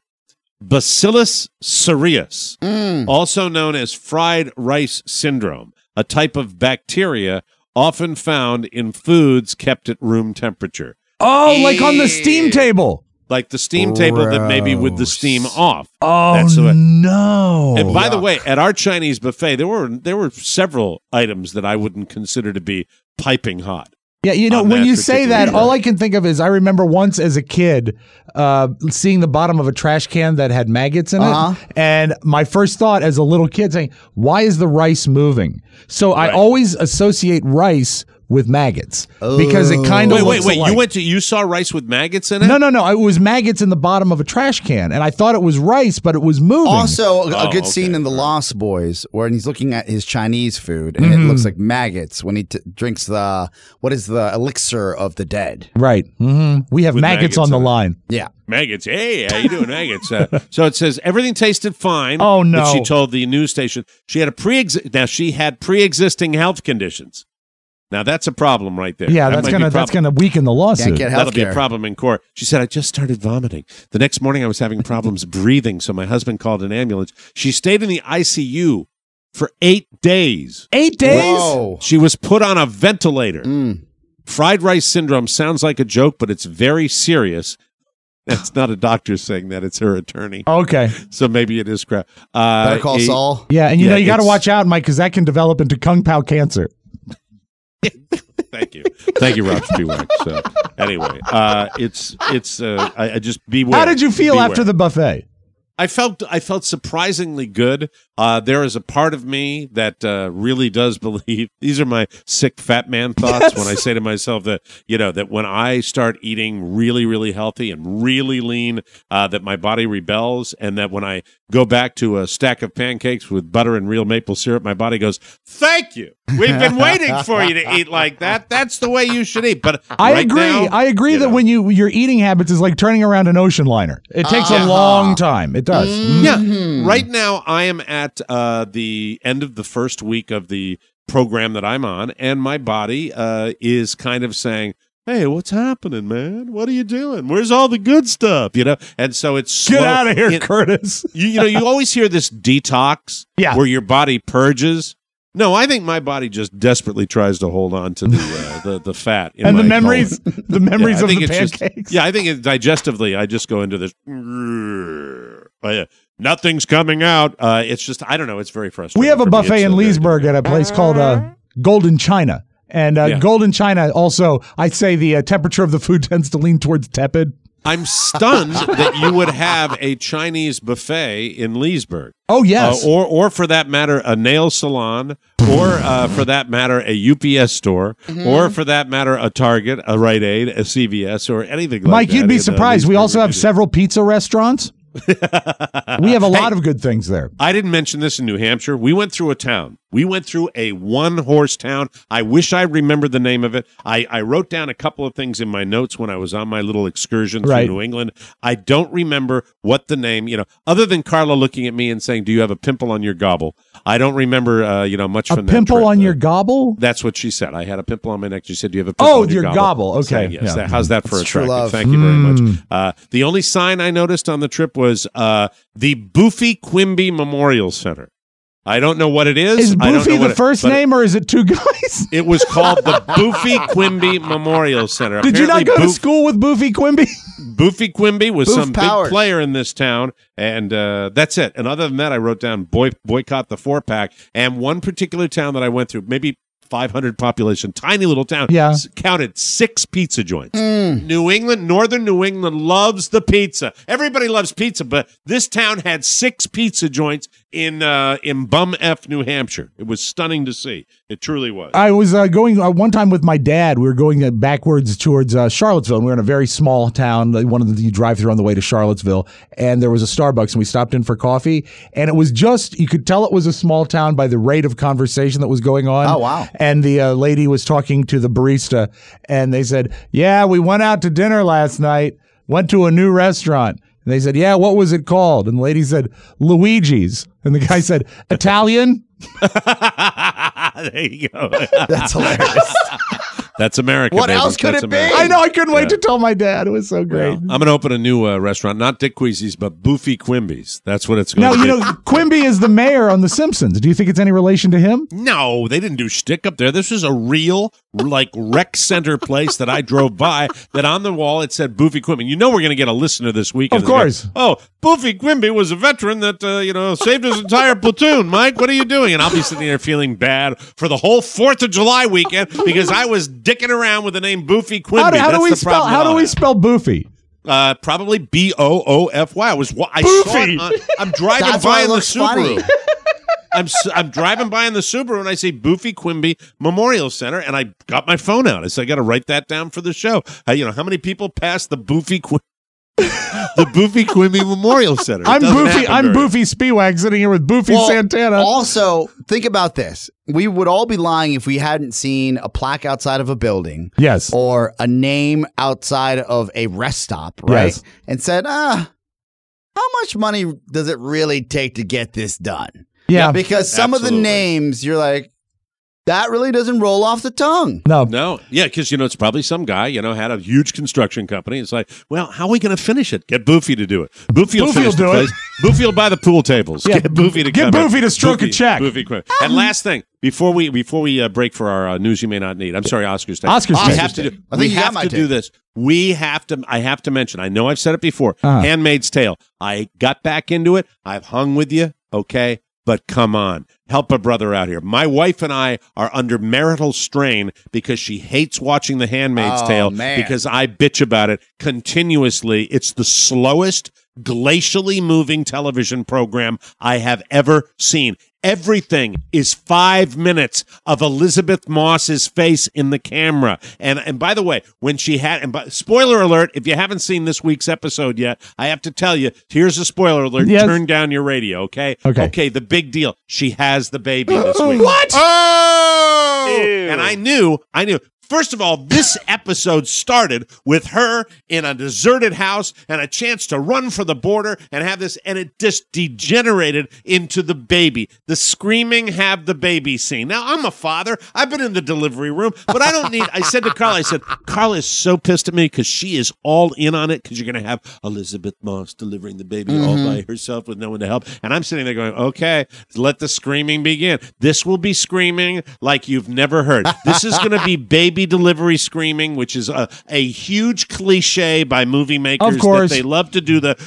Bacillus cereus, also known as fried rice syndrome, a type of bacteria often found in foods kept at room temperature. Oh, like on the steam table. Like the steam table that maybe with the steam off. Oh, That's the way- no. And by the way, at our Chinese buffet, there were there were several items that I wouldn't consider to be piping hot. Yeah, you know, on when that you say particular that, day. all I can think of is I remember once as a kid uh, seeing the bottom of a trash can that had maggots in Uh-huh. it. And my first thought as a little kid saying, why is the rice moving? So I Right. always associate rice with maggots because it kind of Wait, wait, looks wait! alike. You went to you saw rice with maggots in it? No, no, no. It was maggots in the bottom of a trash can. And I thought it was rice, but it was moving. Also, a, a Oh, good scene okay. in The Lost Boys where he's looking at his Chinese food and Mm-hmm. it looks like maggots when he t- drinks the what is the elixir of the dead. Right. hmm We have With maggots, maggots on the in it. line. Yeah. Maggots. Hey, how you doing, maggots? Uh, so it says everything tasted fine. Oh, no. But she told the news station she had a pre now she had pre-existing health conditions. Now that's a problem right there. Yeah, That that's might be gonna a that's problem. gonna weaken the lawsuit. Can't get That'll be a healthcare. problem in court. She said, I just started vomiting. The next morning, I was having problems breathing, so my husband called an ambulance. She stayed in the I C U for eight days. Eight days? Whoa. She was put on a ventilator. Mm. Fried rice syndrome sounds like a joke, but it's very serious. That's not a doctor saying that. It's her attorney. Okay. So maybe it is crap. Uh, Better call a- Saul. Yeah, and you Yeah, know you got to it's- watch out, Mike, because that can develop into kung pao cancer. Thank you. Thank you, Rob Spiewak. So anyway, uh, it's, it's, uh, I, I just beware. How did you feel Beware. after the buffet? I felt I felt surprisingly good. Uh, there is a part of me that uh, really does believe. These are my sick fat man thoughts yes. when I say to myself that you know that when I start eating really really healthy and really lean, uh, that my body rebels, and that when I go back to a stack of pancakes with butter and real maple syrup, my body goes, "Thank you. We've been waiting for you to eat like that. That's the way you should eat." But I right agree. now, I agree that know, when you your eating habits is like turning around an ocean liner. It takes uh, a long time. It does. Mm-hmm. Yeah. Right now, I am at uh, the end of the first week of the program that I'm on, and my body uh, is kind of saying, "Hey, what's happening, man? What are you doing? Where's all the good stuff?" You know, and so it's slow. Get out of here, it, Curtis. You, you know, you always hear this detox, yeah. where your body purges. No, I think my body just desperately tries to hold on to the uh, the, the fat in and my the memories, colon. the memories yeah, of the pancakes. Just, yeah, I think it, digestively, I just go into this. Oh, yeah. Nothing's coming out. Uh, it's just I don't know. It's very frustrating. We have a buffet in Leesburg at a place called uh, Golden China, and uh, yeah. Golden China also. I'd say the uh, temperature of the food tends to lean towards tepid. I'm stunned that you would have a Chinese buffet in Leesburg. Oh, yes. Uh, or, or for that matter, a nail salon, or uh, for that matter, a U P S store, mm-hmm. or for that matter, a Target, a Rite Aid, a C V S, or anything like Mike, that. Mike, you'd be in, surprised. Uh, we also have several pizza restaurants. We have a lot hey, of good things there. I didn't mention this in New Hampshire. We went through a town. We went through a one-horse town. I wish I remembered the name of it. I, I wrote down a couple of things in my notes when I was on my little excursion through right. New England. I don't remember what the name, you know, other than Carla looking at me and saying, "Do you have a pimple on your gobble?" I don't remember, uh, you know, much a from that pimple trip. on uh, your gobble? That's what she said. I had a pimple on my neck. She said, "Do you have a pimple oh, on your, your gobble?" gobble. Okay. So, yes, yeah. that, how's that for That's attractive? Thank you very mm. much. Uh, the only sign I noticed on the trip was uh, the Boofy Quimby Memorial Center. I don't know what it is. Is I don't know Boofy the it, first name, or is it two guys? It was called the Boofy Quimby Memorial Center. Did Apparently, you not go Boof, to school with Boofy Quimby? Boofy Quimby was Boof some Powers. big player in this town, and uh, that's it. And other than that, I wrote down boy, boycott the four-pack, and one particular town that I went through, maybe five hundred population, tiny little town, yeah. s- counted six pizza joints. Mm. New England, northern New England loves the pizza. Everybody loves pizza, but this town had six pizza joints in uh, in Bum F, New Hampshire. It was stunning to see. It truly was. I was uh, going uh, one time with my dad. We were going uh, backwards towards uh, Charlottesville. And we were in a very small town, like one of the you drive through on the way to Charlottesville, and there was a Starbucks, and we stopped in for coffee. And it was just, you could tell it was a small town by the rate of conversation that was going on. Oh, wow. And the uh, lady was talking to the barista, and they said, "Yeah, we went out to dinner last night, went to a new restaurant." And they said, "Yeah, what was it called?" And the lady said, "Luigi's." And the guy said, "Italian?" There you go. That's hilarious. That's America. What baby. else could That's it be? America. I know. I couldn't Yeah. wait to tell my dad. It was so great. I'm going to open a new uh, restaurant, not Dick Queasy's, but Boofy Quimby's. That's what it's going Now, to you be. know, Quimby is the mayor on The Simpsons. Do you think it's any relation to him? No, they didn't do shtick up there. This was a real, like, rec center place that I drove by, that on the wall it said Boofy Quimby. You know we're going to get a listener this weekend. Of course. Oh, Boofy Quimby was a veteran that, uh, you know, saved his entire platoon. Mike, what are you doing? And I'll be sitting there feeling bad for the whole fourth of July weekend because I was dicking around with the name Boofy Quimby. How do, how That's do we the spell? problem How that do I'll we have. spell Boofy? Uh, probably B O O F Y. I was I Boofy. saw it on, I'm driving That's by why it in the looks Subaru. funny. I'm s- I'm driving by in the Subaru and I see Boofy Quimby Memorial Center and I got my phone out. I said I got to write that down for the show. Uh, you know how many people pass the Boofy Quimby the Boofy Quimby Memorial Center? It I'm doesn't Boofy. happen I'm very Boofy Spiewag sitting here with Boofy Well, Santana. Also, think about this. We would all be lying if we hadn't seen a plaque outside of a building. Yes. Or a name outside of a rest stop, right? Yes. And said, ah, how much money does it really take to get this done? Yeah. Because some Absolutely. of the names, you're like, that really doesn't roll off the tongue. No. No, yeah, because you know it's probably some guy you know had a huge construction company. It's like, well, how are we going to finish it? Get Boofy to do it. Boofy will Boofy finish will the do place. Boofy will buy the pool tables. Yeah. Get Boofy to Get come in. Boofy to stroke a Boofy- check. Boofy quick. And last thing before we before we uh, break for our uh, news you may not need. I'm sorry, Oscars. Day. Oscars We Day. have to do. I think We you got have my to take. do this. We have to. I have to mention. I know I've said it before. Uh-huh. Handmaid's Tale. I got back into it. I've hung with you. Okay. But come on, help a brother out here. My wife and I are under marital strain because she hates watching The Handmaid's Oh, Tale man. because I bitch about it continuously. It's the slowest glacially moving television program I have ever seen. Everything is five minutes of Elizabeth Moss's face in the camera. And and by the way, when she had, and by, spoiler alert, if you haven't seen this week's episode yet, I have to tell you, here's a spoiler alert. Yes. Turn down your radio, okay? Okay. Okay, the big deal. She has the baby this week. What? Oh! And I knew, I knew. First of all, this episode started with her in a deserted house and a chance to run for the border and have this, and it just degenerated into the baby. The screaming have the baby scene. Now, I'm a father. I've been in the delivery room, but I don't need, I said to Carla, I said, Carla is so pissed at me because she is all in on it because you're going to have Elizabeth Moss delivering the baby mm-hmm. all by herself with no one to help. And I'm sitting there going, okay, let the screaming begin. This will be screaming like you've never heard. This is going to be baby delivery screaming, which is a, a huge cliche by movie makers of course. that they love to do the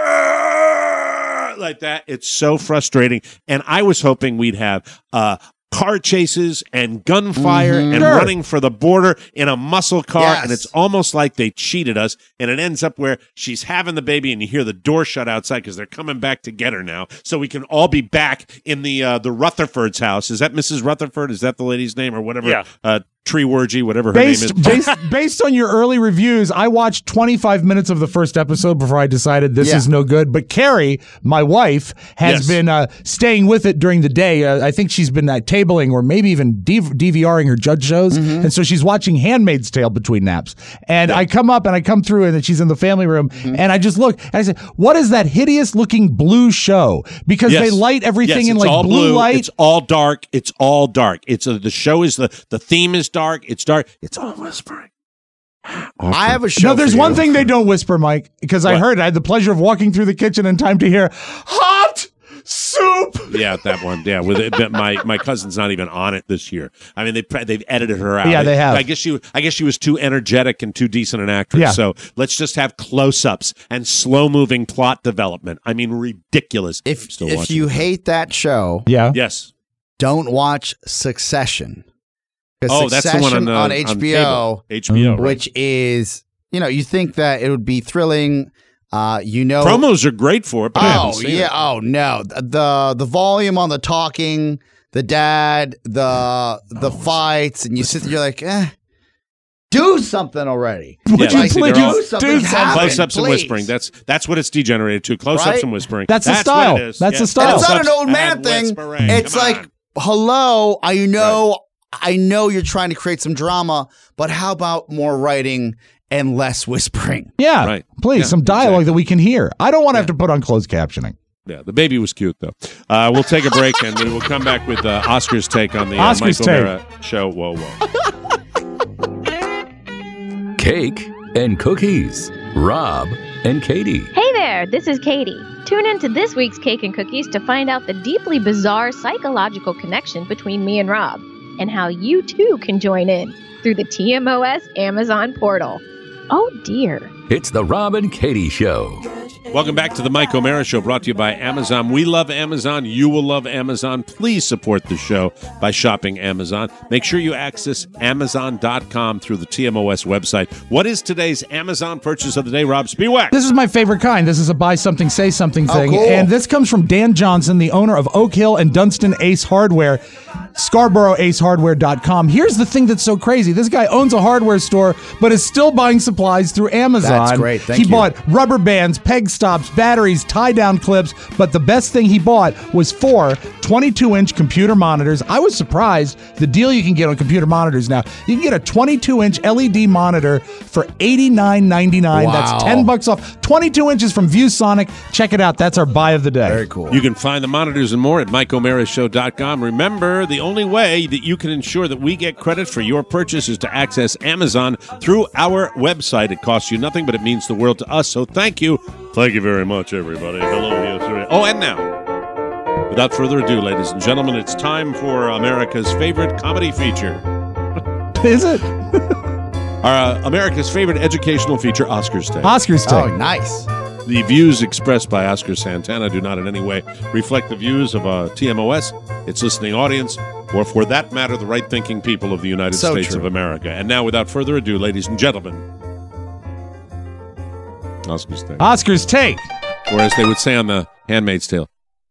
like that. It's so frustrating. And I was hoping we'd have uh car chases and gunfire mm-hmm. and sure. running for the border in a muscle car. Yes. And it's almost like they cheated us. And it ends up where she's having the baby and you hear the door shut outside because they're coming back to get her now. So we can all be back in the uh, the Rutherford's house. Is that Missus Rutherford? Is that the lady's name or whatever? Yeah. Uh, Treeworgy, whatever her Based, name is. based, based on your early reviews, I watched twenty-five minutes of the first episode before I decided this Yeah. is no good. But Carrie, my wife, has Yes. been uh, staying with it during the day. Uh, I think she's been uh, tabling or maybe even D- DVRing her judge shows. Mm-hmm. And so she's watching Handmaid's Tale between naps. And I come up and I come through and she's in the family room. Mm-hmm. And I just look and I say, what is that hideous looking blue show? Because Yes. they light everything Yes, in it's like all blue, light. It's all dark. It's all dark. It's a, the show is the the theme is dark. It's dark. It's all whispering. I have a show. No, there's for one you. thing they don't whisper, Mike, because I What? heard I had the pleasure of walking through the kitchen in time to hear hot soup. Yeah, that one. Yeah, with it, but my my cousin's not even on it this year. I mean, they they've edited her out. Yeah, they have. I guess she I guess she was too energetic and too decent an actress. Yeah. So let's just have close-ups and slow-moving plot development. I mean, ridiculous. If Still if watching you it. hate that show, Yeah. yes. don't watch Succession. 'Cause Oh, that's the one on, Succession uh, on on H B O, cable. H B O, right. which is, you know, you think that it would be thrilling. Uh, you know, Promos are great for it, but I haven't oh seen yeah, it. oh no, the the volume on the talking, the dad, the the fights, and you sit there, you're like, eh, do something already. Yeah, Would you I see, please they're all- do something? do something? happen, Close-ups and please. whispering. That's that's what it's degenerated to. Close-ups Right? and whispering. That's the what style. it is. That's the Yes. style. And it's not an Close-ups old man and thing. whispering. It's Come like, on. hello, I know, I know you're trying to create some drama, but how about more writing and less whispering? Yeah. Right. Please, Yeah, some dialogue exactly. that we can hear. I don't want to have to put on closed captioning. Yeah, the baby was cute, though. Uh, we'll take a break, and we will come back with uh, Oscar's take on the uh, Oscar's Mike take. O'Mara show. Whoa, whoa. Cake and cookies. Rob and Katie. Hey there, this is Katie. Tune in to this week's Cake and Cookies to find out the deeply bizarre psychological connection between me and Rob, and how you too can join in through the T M O S Amazon portal. Oh dear. It's the Rob and Katie Show. Welcome back to the Mike O'Mara Show, brought to you by Amazon. We love Amazon. You will love Amazon. Please support the show by shopping Amazon. Make sure you access Amazon dot com through the T M O S website. What is today's Amazon purchase of the day, Rob Spiewak? This is my favorite kind. This is a buy something, say something Oh, thing. cool. And this comes from Dan Johnson, the owner of Oak Hill and Dunston Ace Hardware, Scarborough Ace Hardware dot com. Here's the thing that's so crazy. This guy owns a hardware store, but is still buying supplies through Amazon. That's great. Thank he you. bought rubber bands, peg stops, batteries, tie-down clips, but the best thing he bought was four twenty-two inch computer monitors. I was surprised the deal you can get on computer monitors now. You can get a twenty-two inch L E D monitor for eighty-nine ninety-nine. Wow. That's ten bucks off. twenty-two inches from ViewSonic. Check it out. That's our buy of the day. Very cool. You can find the monitors and more at Mike O'Mara Show dot com. Remember, the only way that you can ensure that we get credit for your purchase is to access Amazon through our website. It costs you nothing, but it means the world to us. So thank you. Thank you very much, everybody. Hello, yes, sir. Oh, and now, without further ado, ladies and gentlemen, it's time for America's favorite comedy feature. Is it? Our uh, America's favorite educational feature, Oscar's Take. Oscar's take. Oh, nice. The views expressed by Oscar Santana do not in any way reflect the views of uh, T M O S, its listening audience, or for that matter, the right-thinking people of the United So States true. of America. And now, without further ado, ladies and gentlemen, Oscar's Take. Oscar's take. Or as they would say on the Handmaid's Tale,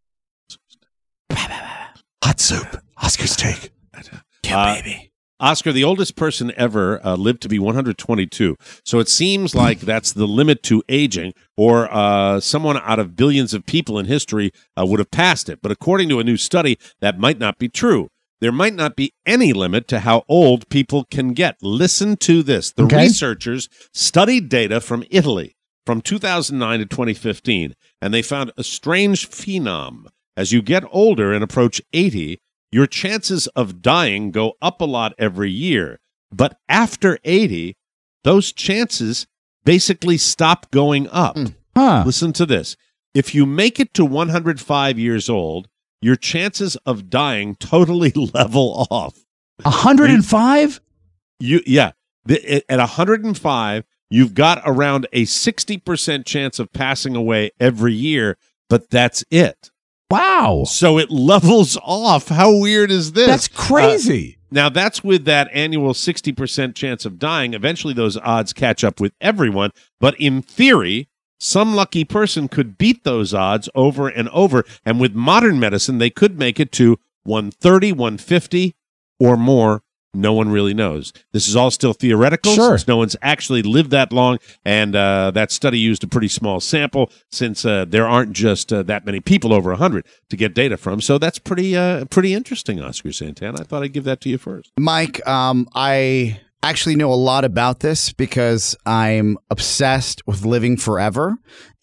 hot soup. Oscar's take. Yeah, uh, baby. Oscar, the oldest person ever, uh, lived to be one hundred twenty-two. So it seems like that's the limit to aging, or uh, someone out of billions of people in history uh, would have passed it. But according to a new study, that might not be true. There might not be any limit to how old people can get. Listen to this. The Okay. researchers studied data from Italy from two thousand nine to twenty fifteen, and they found a strange phenom. As you get older and approach eighty, your chances of dying go up a lot every year. But after eighty, those chances basically stop going up. Huh. Listen to this. If you make it to one hundred five years old, your chances of dying totally level off. one hundred five? You, yeah. The, at one hundred five, you've got around a sixty percent chance of passing away every year, but that's it. Wow. So it levels off. How weird is this? That's crazy. Uh, now, that's with that annual sixty percent chance of dying. Eventually, those odds catch up with everyone. But in theory, some lucky person could beat those odds over and over. And with modern medicine, they could make it to one thirty, one fifty, or more. No one really knows. This is all still theoretical Sure. since no one's actually lived that long, and uh, that study used a pretty small sample since uh, there aren't just uh, that many people over one hundred to get data from. So that's pretty uh, pretty interesting, Oscar Santana. I thought I'd give that to you first. Mike, um, I actually know a lot about this because I'm obsessed with living forever.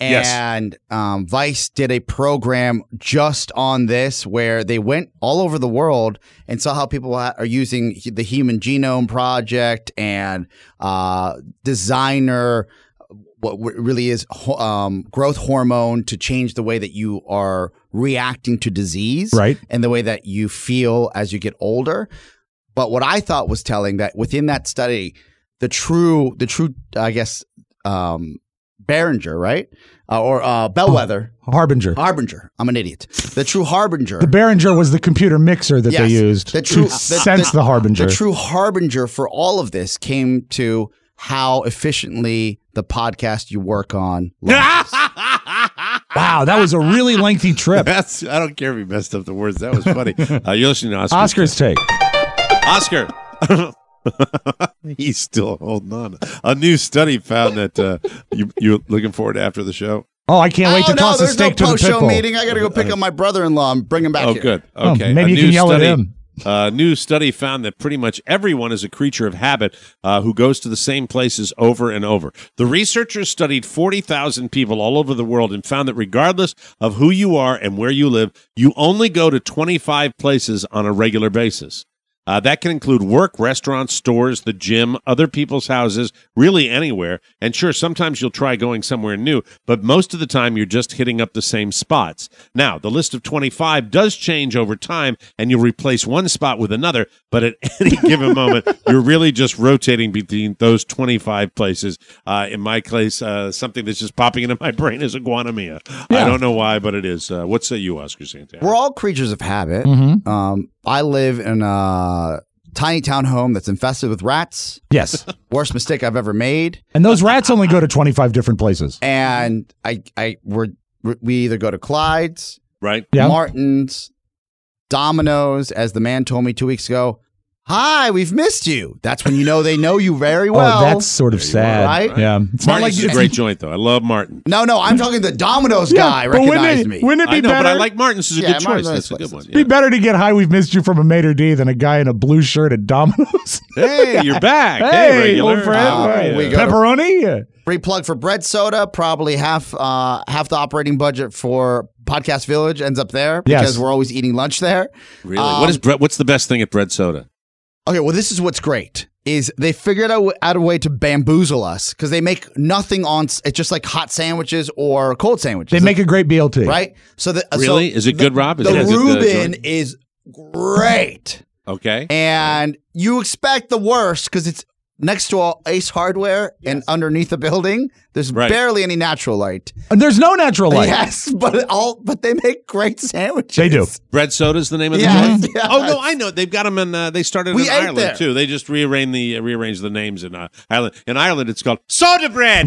And Yes. um, Vice did a program just on this where they went all over the world and saw how people ha- are using the Human Genome Project and uh, designer, what w- really is ho- um, growth hormone to change the way that you are reacting to disease, Right. and the way that you feel as you get older. But what I thought was telling that within that study, the true, the true, I guess, um, Behringer, right? Uh, or uh, Bellwether. Harbinger. Harbinger. I'm an idiot. The true Harbinger. The Behringer was the computer mixer that Yes. they used The true- to sense the, Harbinger. The true Harbinger for all of this came to how efficiently the podcast you work on lasts. Wow, that was a really lengthy trip. That's, I don't care if you messed up the words. That was funny. Uh, you're listening to Oscar. Oscar's take. Oscar. He's still holding on. A new study found that uh, you you're looking forward to after the show. Oh, I can't wait oh, to no, toss a there's steak no to the post-show pit bull. meeting. I got to go pick up my brother-in-law and bring him back Oh, here. good. Oh, Okay. maybe A you can new yell study, at him. A new study found that pretty much everyone is a creature of habit uh, who goes to the same places over and over. The researchers studied forty thousand people all over the world and found that regardless of who you are and where you live, you only go to twenty-five places on a regular basis. Uh, that can include work, restaurants, stores, the gym, other people's houses, really anywhere. And sure, sometimes you'll try going somewhere new, but most of the time you're just hitting up the same spots. Now, the list of twenty-five does change over time, and you'll replace one spot with another, but at any given moment, you're really just rotating between those twenty-five places. Uh, in my case, uh, something that's just popping into my brain is iguana mia. Yeah. I don't know why, but it is. Uh, what say you, Oscar Santana? We're all creatures of habit. Mhm. Um, I live in a tiny town home that's infested with rats. Yes. Worst mistake I've ever made. And those rats only go to twenty-five different places. And I, I, we're, we either go to Clyde's, Right? Yeah. Martin's, Domino's, as the man told me two weeks ago. Hi, we've missed you. That's when you know they know you very well. Oh, that's sort of There you sad. are, right? Yeah. It's not like Martin's is you, a great joint, though. I love Martin. No, no, I'm talking the Domino's Yeah, guy but wouldn't recognized it- me. Wouldn't it be I know, better? but I like Martin's. This is a Yeah, good choice. Martin's That's a nice good place. one. Be Yeah. better to get hi, we've missed you from a maitre d' than a guy in a blue shirt at Domino's. Hey, you're back. Hey, Hey, regular. old friend. Uh, Hey, we go to- Pepperoni? Yeah. Free plug for bread soda. Probably half uh, half the operating budget for Podcast Village ends up there because Yes. we're always eating lunch there. Really? Um, what is bre- What's the best thing at bread soda? Okay, well, this is what's great is they figured out, out a way to bamboozle us because they make nothing on. s- It's just like hot sandwiches or cold sandwiches. They make a great B L T. right. So the, Really? so Is it the- good, Rob? Is the it a good, uh, Reuben joint? is great, Okay. and you expect the worst because it's next to all Ace Hardware and underneath the building, there's Right. barely any natural light. And there's no natural light. Yes, but all but they make great sandwiches. They do. Bread Soda's the name of the Yes, joint? yes. Oh, no, I know. They've got them in, uh, they started We in ate Ireland, there. too. They just rearranged the, uh, rearranged the names in uh, Ireland. In Ireland, it's called Soda Bread.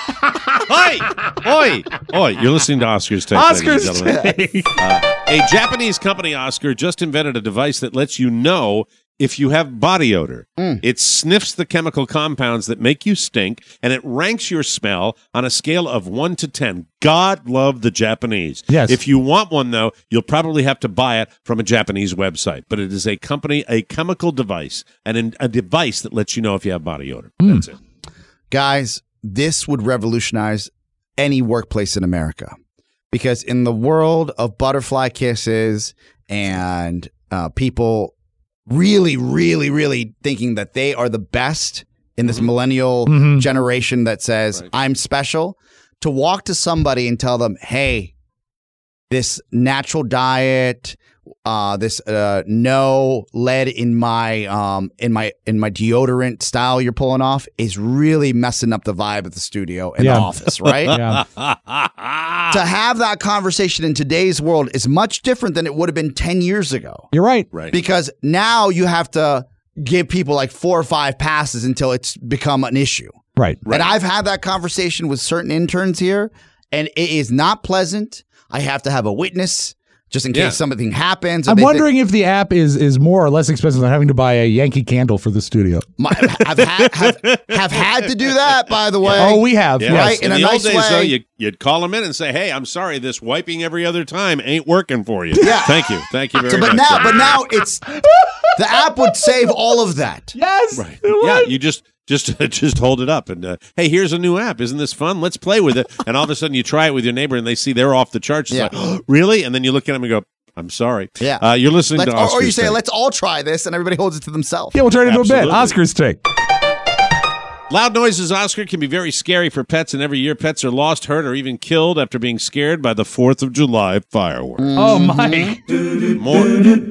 Oi! Oi! Oi! You're listening to Oscar's Take, Oscar's ladies and gentlemen. Take. Uh, a Japanese company, Oscar, just invented a device that lets you know if you have body odor. Mm. It sniffs the chemical compounds that make you stink, and it ranks your smell on a scale of one to ten. God love the Japanese. Yes. If you want one, though, you'll probably have to buy it from a Japanese website. But it is a company, a chemical device, and a device that lets you know if you have body odor. Mm. That's it. Guys, this would revolutionize any workplace in America. Because in the world of butterfly kisses and uh, people really, really, really thinking that they are the best in this millennial Mhm. generation that says, Right. I'm special, to walk to somebody and tell them, hey, this natural diet, uh, this uh, no lead in my um, in my in my deodorant style you're pulling off is really messing up the vibe of the studio and Yeah. the office, right? Yeah. To have that conversation in today's world is much different than it would have been ten years ago. You're right. Right. Because now you have to give people like four or five passes until it's become an issue. Right. And I've had that conversation with certain interns here, and it is not pleasant. I have to have a witness just in case Yeah. something happens. or I'm they think- wondering if the app is is more or less expensive than having to buy a Yankee candle for the studio. My, I've had, have, have had to do that, by the way. Oh, we have. Yeah. Yes. Right, In, in a the nice old days, way. though, you, you'd call them in and say, hey, I'm sorry, this wiping every other time ain't working for you. Yeah. Thank you. Thank you very So, but much. now, but now it's the app would save all of that. Yes. Right. Yeah, you just just just hold it up and uh, hey, here's a new app. Isn't this fun? Let's play with it. And all of a sudden you try it with your neighbor and they see they're off the charts. It's Yeah. like, oh, really? And then you look at them and go, I'm sorry. Yeah. Uh, you're listening Let's, to or, Oscar's or you say, Take. let's all try this, and everybody holds it to themselves. Yeah, we'll turn it into a bit. Absolutely. Oscar's Take. Loud noises, Oscar, can be very scary for pets, and every year pets are lost, hurt, or even killed after being scared by the fourth of July fireworks. Oh, Mike. More.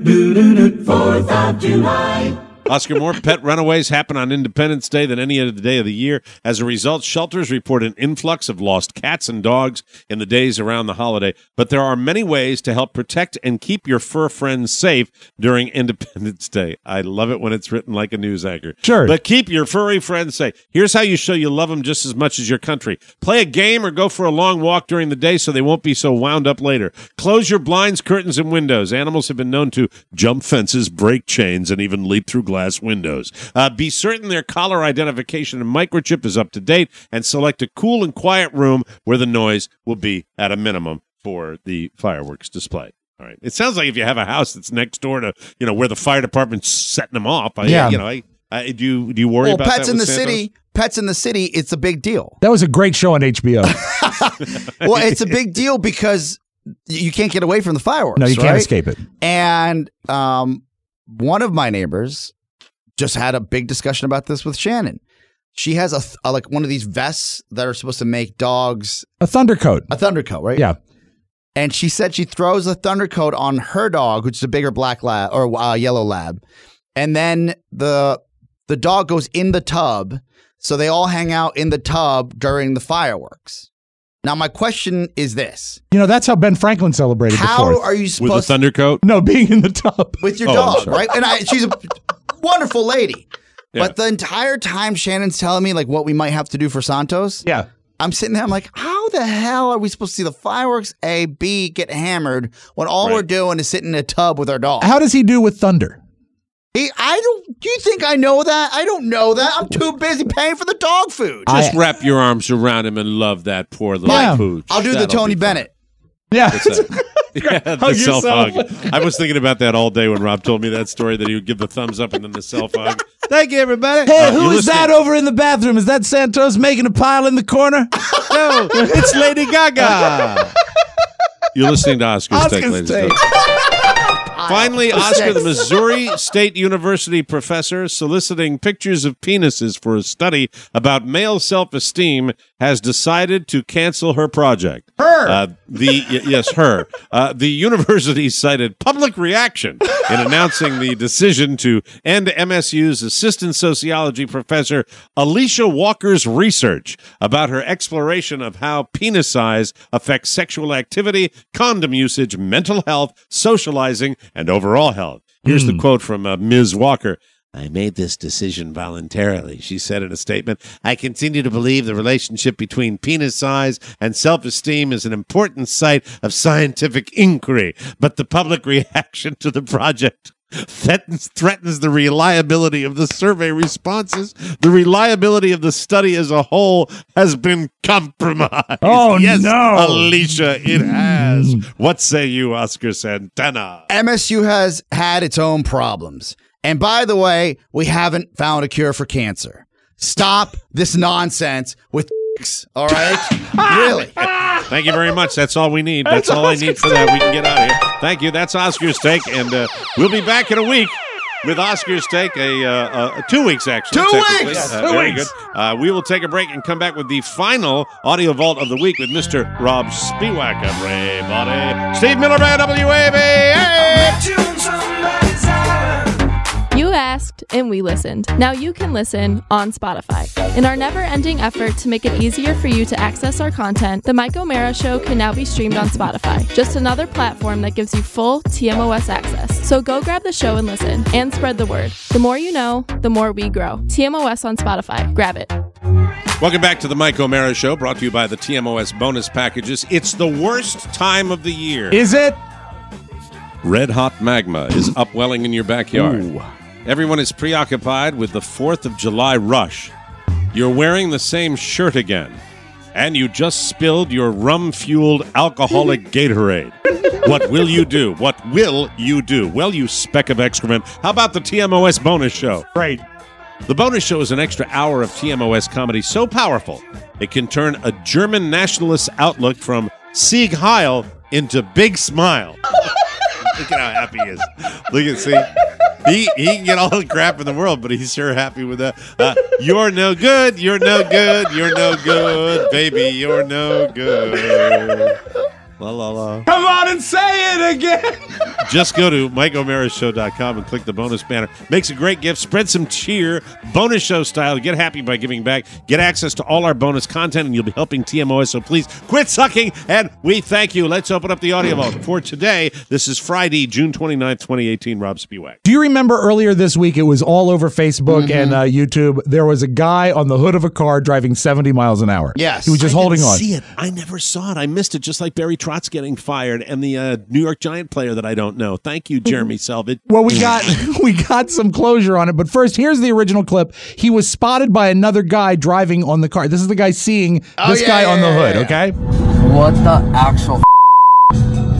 Oscar, more pet runaways happen on Independence Day than any other day of the year. As a result, shelters report an influx of lost cats and dogs in the days around the holiday. But there are many ways to help protect and keep your fur friends safe during Independence Day. I love it when it's written like a news anchor. Sure. But keep your furry friends safe. Here's how you show you love them just as much as your country. Play a game or go for a long walk during the day so they won't be so wound up later. Close your blinds, curtains, and windows. Animals have been known to jump fences, break chains, and even leap through glass windows. Uh, be certain their collar identification and microchip is up to date, and select a cool and quiet room where the noise will be at a minimum for the fireworks display. All right. It sounds like if you have a house that's next door to, you know, where the fire department's setting them off. I, Yeah. You know, I, I, do you do you worry Well, about pets that in the with Santos? city, pets in the city, it's a big deal. That was a great show on H B O. Well, it's a big deal because you can't get away from the fireworks. No, you can't right? escape it. And um, one of my neighbors just had a big discussion about this with Shannon. She has a, th- a like one of these vests that are supposed to make dogs A thunder coat. a thunder coat, right? Yeah. And she said she throws a thunder coat on her dog, which is a bigger black lab or uh, yellow lab, and then the the dog goes in the tub, so they all hang out in the tub during the fireworks. Now, my question is this: You know, that's how Ben Franklin celebrated the How fourth. are you With a supposed thunder coat? No, being in the tub. with your Oh, I'm dog, sorry. right? And I, she's a wonderful lady. Yeah. But the entire time Shannon's telling me like what we might have to do for Santos, Yeah. I'm sitting there, I'm like, how the hell are we supposed to see the fireworks, A, B, get hammered when all Right. we're doing is sitting in a tub with our dog? How does he do with thunder? He, I don't, do you think I know that? I don't know that. I'm too busy paying for the dog food. Just I- wrap your arms around him and love that poor little Yeah. pooch. I'll do the That'll Tony be fun. Bennett. Yeah. What's that? Yeah, the Hug self yourself. hug. I was thinking about that all day when Rob told me that story that he would give the thumbs up and then the self hug. Thank you, everybody. Hey, Uh, who you're is that listening- over in the bathroom? Is that Santos making a pile in the corner? No, it's Lady Gaga. You're listening to Oscar's, Take, Oscar's ladies Take. and gentlemen. Finally, Oscar, the Missouri State University professor soliciting pictures of penises for a study about male self-esteem, has decided to cancel her project. Her. Uh, the y- yes, her. Uh, the university cited public reaction in announcing the decision to end M S U's assistant sociology professor Alicia Walker's research about her exploration of how penis size affects sexual activity, condom usage, mental health, socializing, and overall health. Here's mm. the quote from uh, Miz Walker. I made this decision voluntarily, she said in a statement. I continue to believe the relationship between penis size and self-esteem is an important site of scientific inquiry, but the public reaction to the project threatens, threatens the reliability of the survey responses. The reliability of the study as a whole has been compromised. Oh, yes, no. Alicia, it has. What say you, Oscar Santana? M S U has had its own problems. And by the way, we haven't found a cure for cancer. Stop this nonsense with all right? Really? Thank you very much. That's all we need. That's, That's all I need for that. We can get out of here. Thank you. That's Oscar's Take, and uh, we'll be back in a week with Oscar's Take, a, uh, uh, two weeks, actually. Two weeks! Uh, two very weeks. good. Uh, we will take a break and come back with the final audio vault of the week with Mister Rob Spiewak, everybody. Steve Miller Band, W A B. Hey! You asked, and we listened. Now you can listen on Spotify. In our never-ending effort to make it easier for you to access our content, The Mike O'Mara Show can now be streamed on Spotify. Just another platform that gives you full T M O S access. So go grab the show and listen, and spread the word. The more you know, the more we grow. T M O S on Spotify. Grab it. Welcome back to the Mike O'Mara Show, brought to you by the T M O S bonus packages. It's the worst time of the year. Is it? Red hot magma is upwelling in your backyard. Ooh. Everyone is preoccupied with the fourth of July rush. You're wearing the same shirt again. And you just spilled your rum-fueled alcoholic Gatorade. What will you do? What will you do? Well, you speck of excrement. How about the T M O S bonus show? Right. The bonus show is an extra hour of T M O S comedy so powerful, it can turn a German nationalist outlook from Sieg Heil into Big Smile. Look at how happy he is. Look at, see, he, he can get all the crap in the world, but he's sure happy with that. Uh, you're no good, you're no good, you're no good, baby, you're no good. La, la, la. Come on and say it again. Just go to Mike O'Mara Show dot com and click the bonus banner. Makes a great gift. Spread some cheer. Bonus show style. Get happy by giving back. Get access to all our bonus content, and you'll be helping T M O S. So please quit sucking, and we thank you. Let's open up the audio vault for today. This is Friday, June twenty-ninth, twenty eighteen. Rob Spiewak. Do you remember earlier this week, it was all over Facebook mm-hmm. and uh, YouTube, there was a guy on the hood of a car driving seventy miles an hour. Yes. He was just I holding didn't on. see it. I never saw it. I missed it, just like Barry Trotz getting fired and the uh, New York Giant player that I don't know. Thank you, Jeremy Selvage. Well, we got we got some closure on it, but first, here's the original clip. He was spotted by another guy driving on the car. This is the guy seeing oh, this yeah, guy yeah, on the yeah, hood, yeah. okay? What the actual What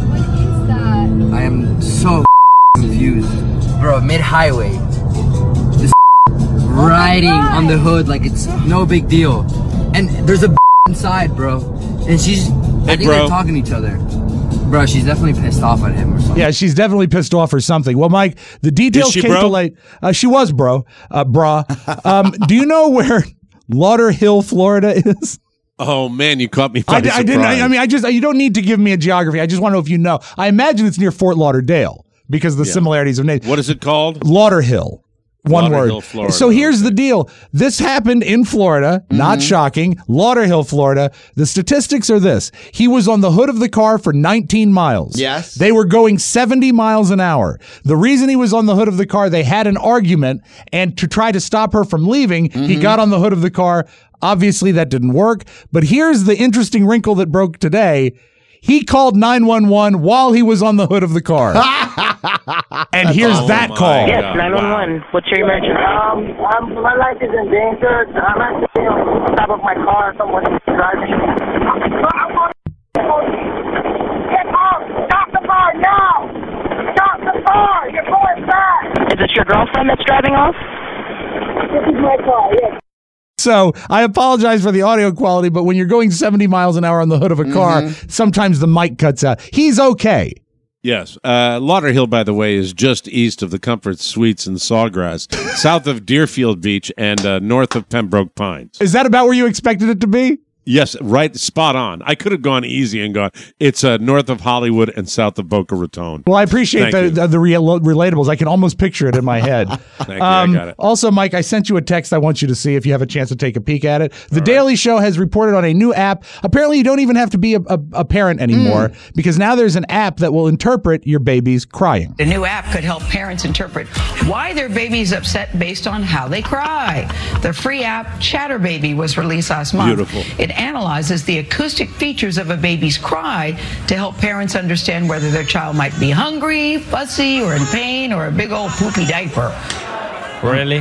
is that? I am so confused. Bro, mid-highway. Just riding oh on the hood like it's no big deal. And there's a inside, bro. And she's, hey, I think bro. they're talking to each other. Bro, she's definitely pissed off at him or something. Yeah, she's definitely pissed off or something. Well, Mike, the details she came bro? to light. Uh, she was, bro. Uh, brah. Um, do you know where Lauderhill, Florida is? Oh, man, you caught me by I, surprise. I didn't. I, I mean, I just, you don't need to give me a geography. I just want to know if you know. I imagine it's near Fort Lauderdale because of the Yeah. similarities of names. What is it called? Lauderhill. One Lauderhill, word. Florida. So here's the deal. This happened in Florida. Mm-hmm. Not shocking. Lauderhill, Florida. The statistics are this. He was on the hood of the car for nineteen miles. Yes. They were going seventy miles an hour. The reason he was on the hood of the car, they had an argument, and to try to stop her from leaving, Mm-hmm. he got on the hood of the car. Obviously, that didn't work. But here's the interesting wrinkle that broke today. He called nine one one while he was on the hood of the car. And here's oh that my call. Yes, God, nine one one. wow. What's your emergency? Um, I'm, my life is in danger. I'm actually on the top of my car. Someone's driving. I want to get off. Stop the car now. Stop the car. You're going fast. Is it your girlfriend that's driving off? This is my car, yes. So I apologize for the audio quality, but when you're going seventy miles an hour on the hood of a car, Mm-hmm. sometimes the mic cuts out. He's okay. Yes. Uh, Lauderhill, by the way, is just east of the Comfort Suites in Sawgrass, south of Deerfield Beach, and uh, north of Pembroke Pines. Is that about where you expected it to be? Yes, right, spot on. I could have gone easy and gone, it's uh, north of Hollywood and south of Boca Raton. Well, I appreciate Thank the, the the real, relatables. I can almost picture it in my head. Thank um, you, I got it. Also, Mike, I sent you a text I want you to see if you have a chance to take a peek at it. The All Daily right. Show has reported on a new app. Apparently, you don't even have to be a, a, a parent anymore mm. because now there's an app that will interpret your baby's crying. The new app could help parents interpret why their baby's upset based on how they cry. The free app Chatter Baby was released last month. Beautiful. It analyzes the acoustic features of a baby's cry to help parents understand whether their child might be hungry, fussy, or in pain, or a big old poopy diaper. Really?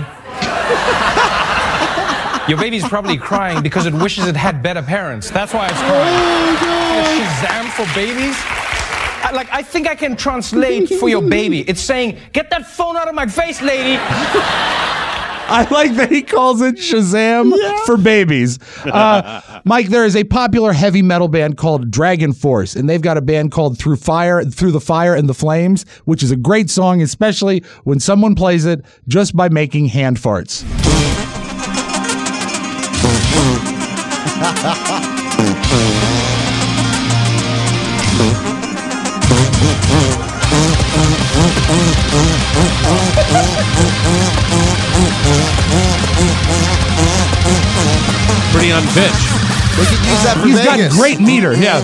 Your baby's probably crying because it wishes it had better parents. That's why it's crying. Oh, Shazam for babies? I, like, I think I can translate for your baby. It's saying, get that phone out of my face, lady. I like that he calls it Shazam yeah. for babies. Uh, Mike, there is a popular heavy metal band called Dragon Force, and they've got a band called Through Fire, Through the Fire and the Flames, which is a great song, especially when someone plays it just by making hand farts. Pretty on pitch. We could use that for He's Vegas. got great meter, yeah.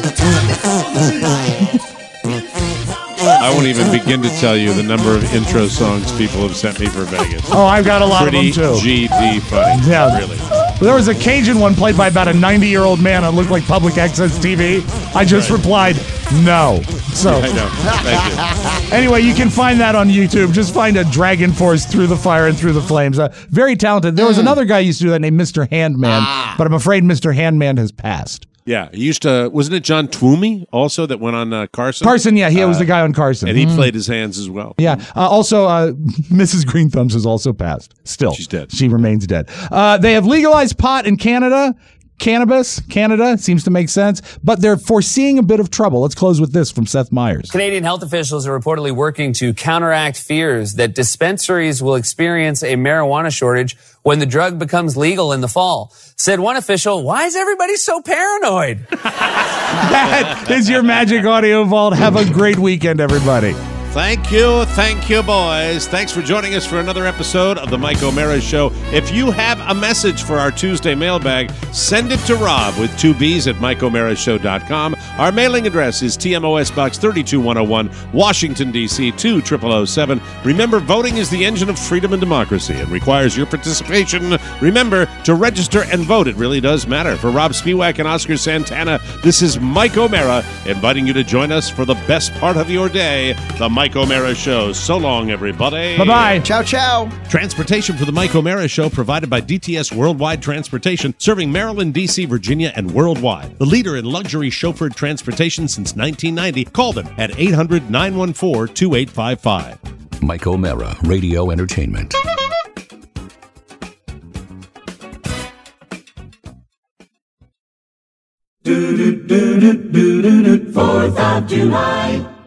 I won't even begin to tell you the number of intro songs people have sent me for Vegas. Oh, I've got a lot Pretty of them too. G D funny. Yeah, really. There was a Cajun one played by about a ninety-year-old man that looked like public access T V. I just right. replied, no. So, yeah, I know. Thank you. Anyway, you can find that on YouTube. Just find a Dragon Force Through the Fire and Through the Flames. Uh, very talented. There was mm. another guy who used to do that named Mister Handman, ah. but I'm afraid Mister Handman has passed. Yeah, he used to, wasn't it John Twomey also that went on uh, Carson? Carson, yeah, he uh, was the guy on Carson. And he mm. played his hands as well. Yeah, uh, also, uh, Missus Green Thumbs has also passed. Still. She's dead. She remains dead. Uh, they have legalized pot in Canada. Cannabis, Canada, seems to make sense, but they're foreseeing a bit of trouble. Let's close with this from Seth Meyers. Canadian health officials are reportedly working to counteract fears that dispensaries will experience a marijuana shortage when the drug becomes legal in the fall. Said one official, why is everybody so paranoid? That is your Magic Audio Vault. Have a great weekend, everybody. Thank you, thank you, boys. Thanks for joining us for another episode of the Mike O'Mara Show. If you have a message for our Tuesday mailbag, send it to Rob with two B's at Mike O'Mara Show dot com. Our mailing address is T M O S Box three two one oh one, Washington, D C two zero zero zero seven. Remember, voting is the engine of freedom and democracy and requires your participation. Remember to register and vote. It really does matter. For Rob Spiewak and Oscar Santana, this is Mike O'Mara inviting you to join us for the best part of your day, the Mike O'Mara Show. So long, everybody. Bye-bye. Ciao, ciao. Transportation for the Mike O'Mara Show provided by D T S Worldwide Transportation, serving Maryland, D C, Virginia, and worldwide. The leader in luxury chauffeured transportation since nineteen ninety. Call them at eight hundred, nine one four, two eight five five. Mike O'Mara, Radio Entertainment. Fourth of July.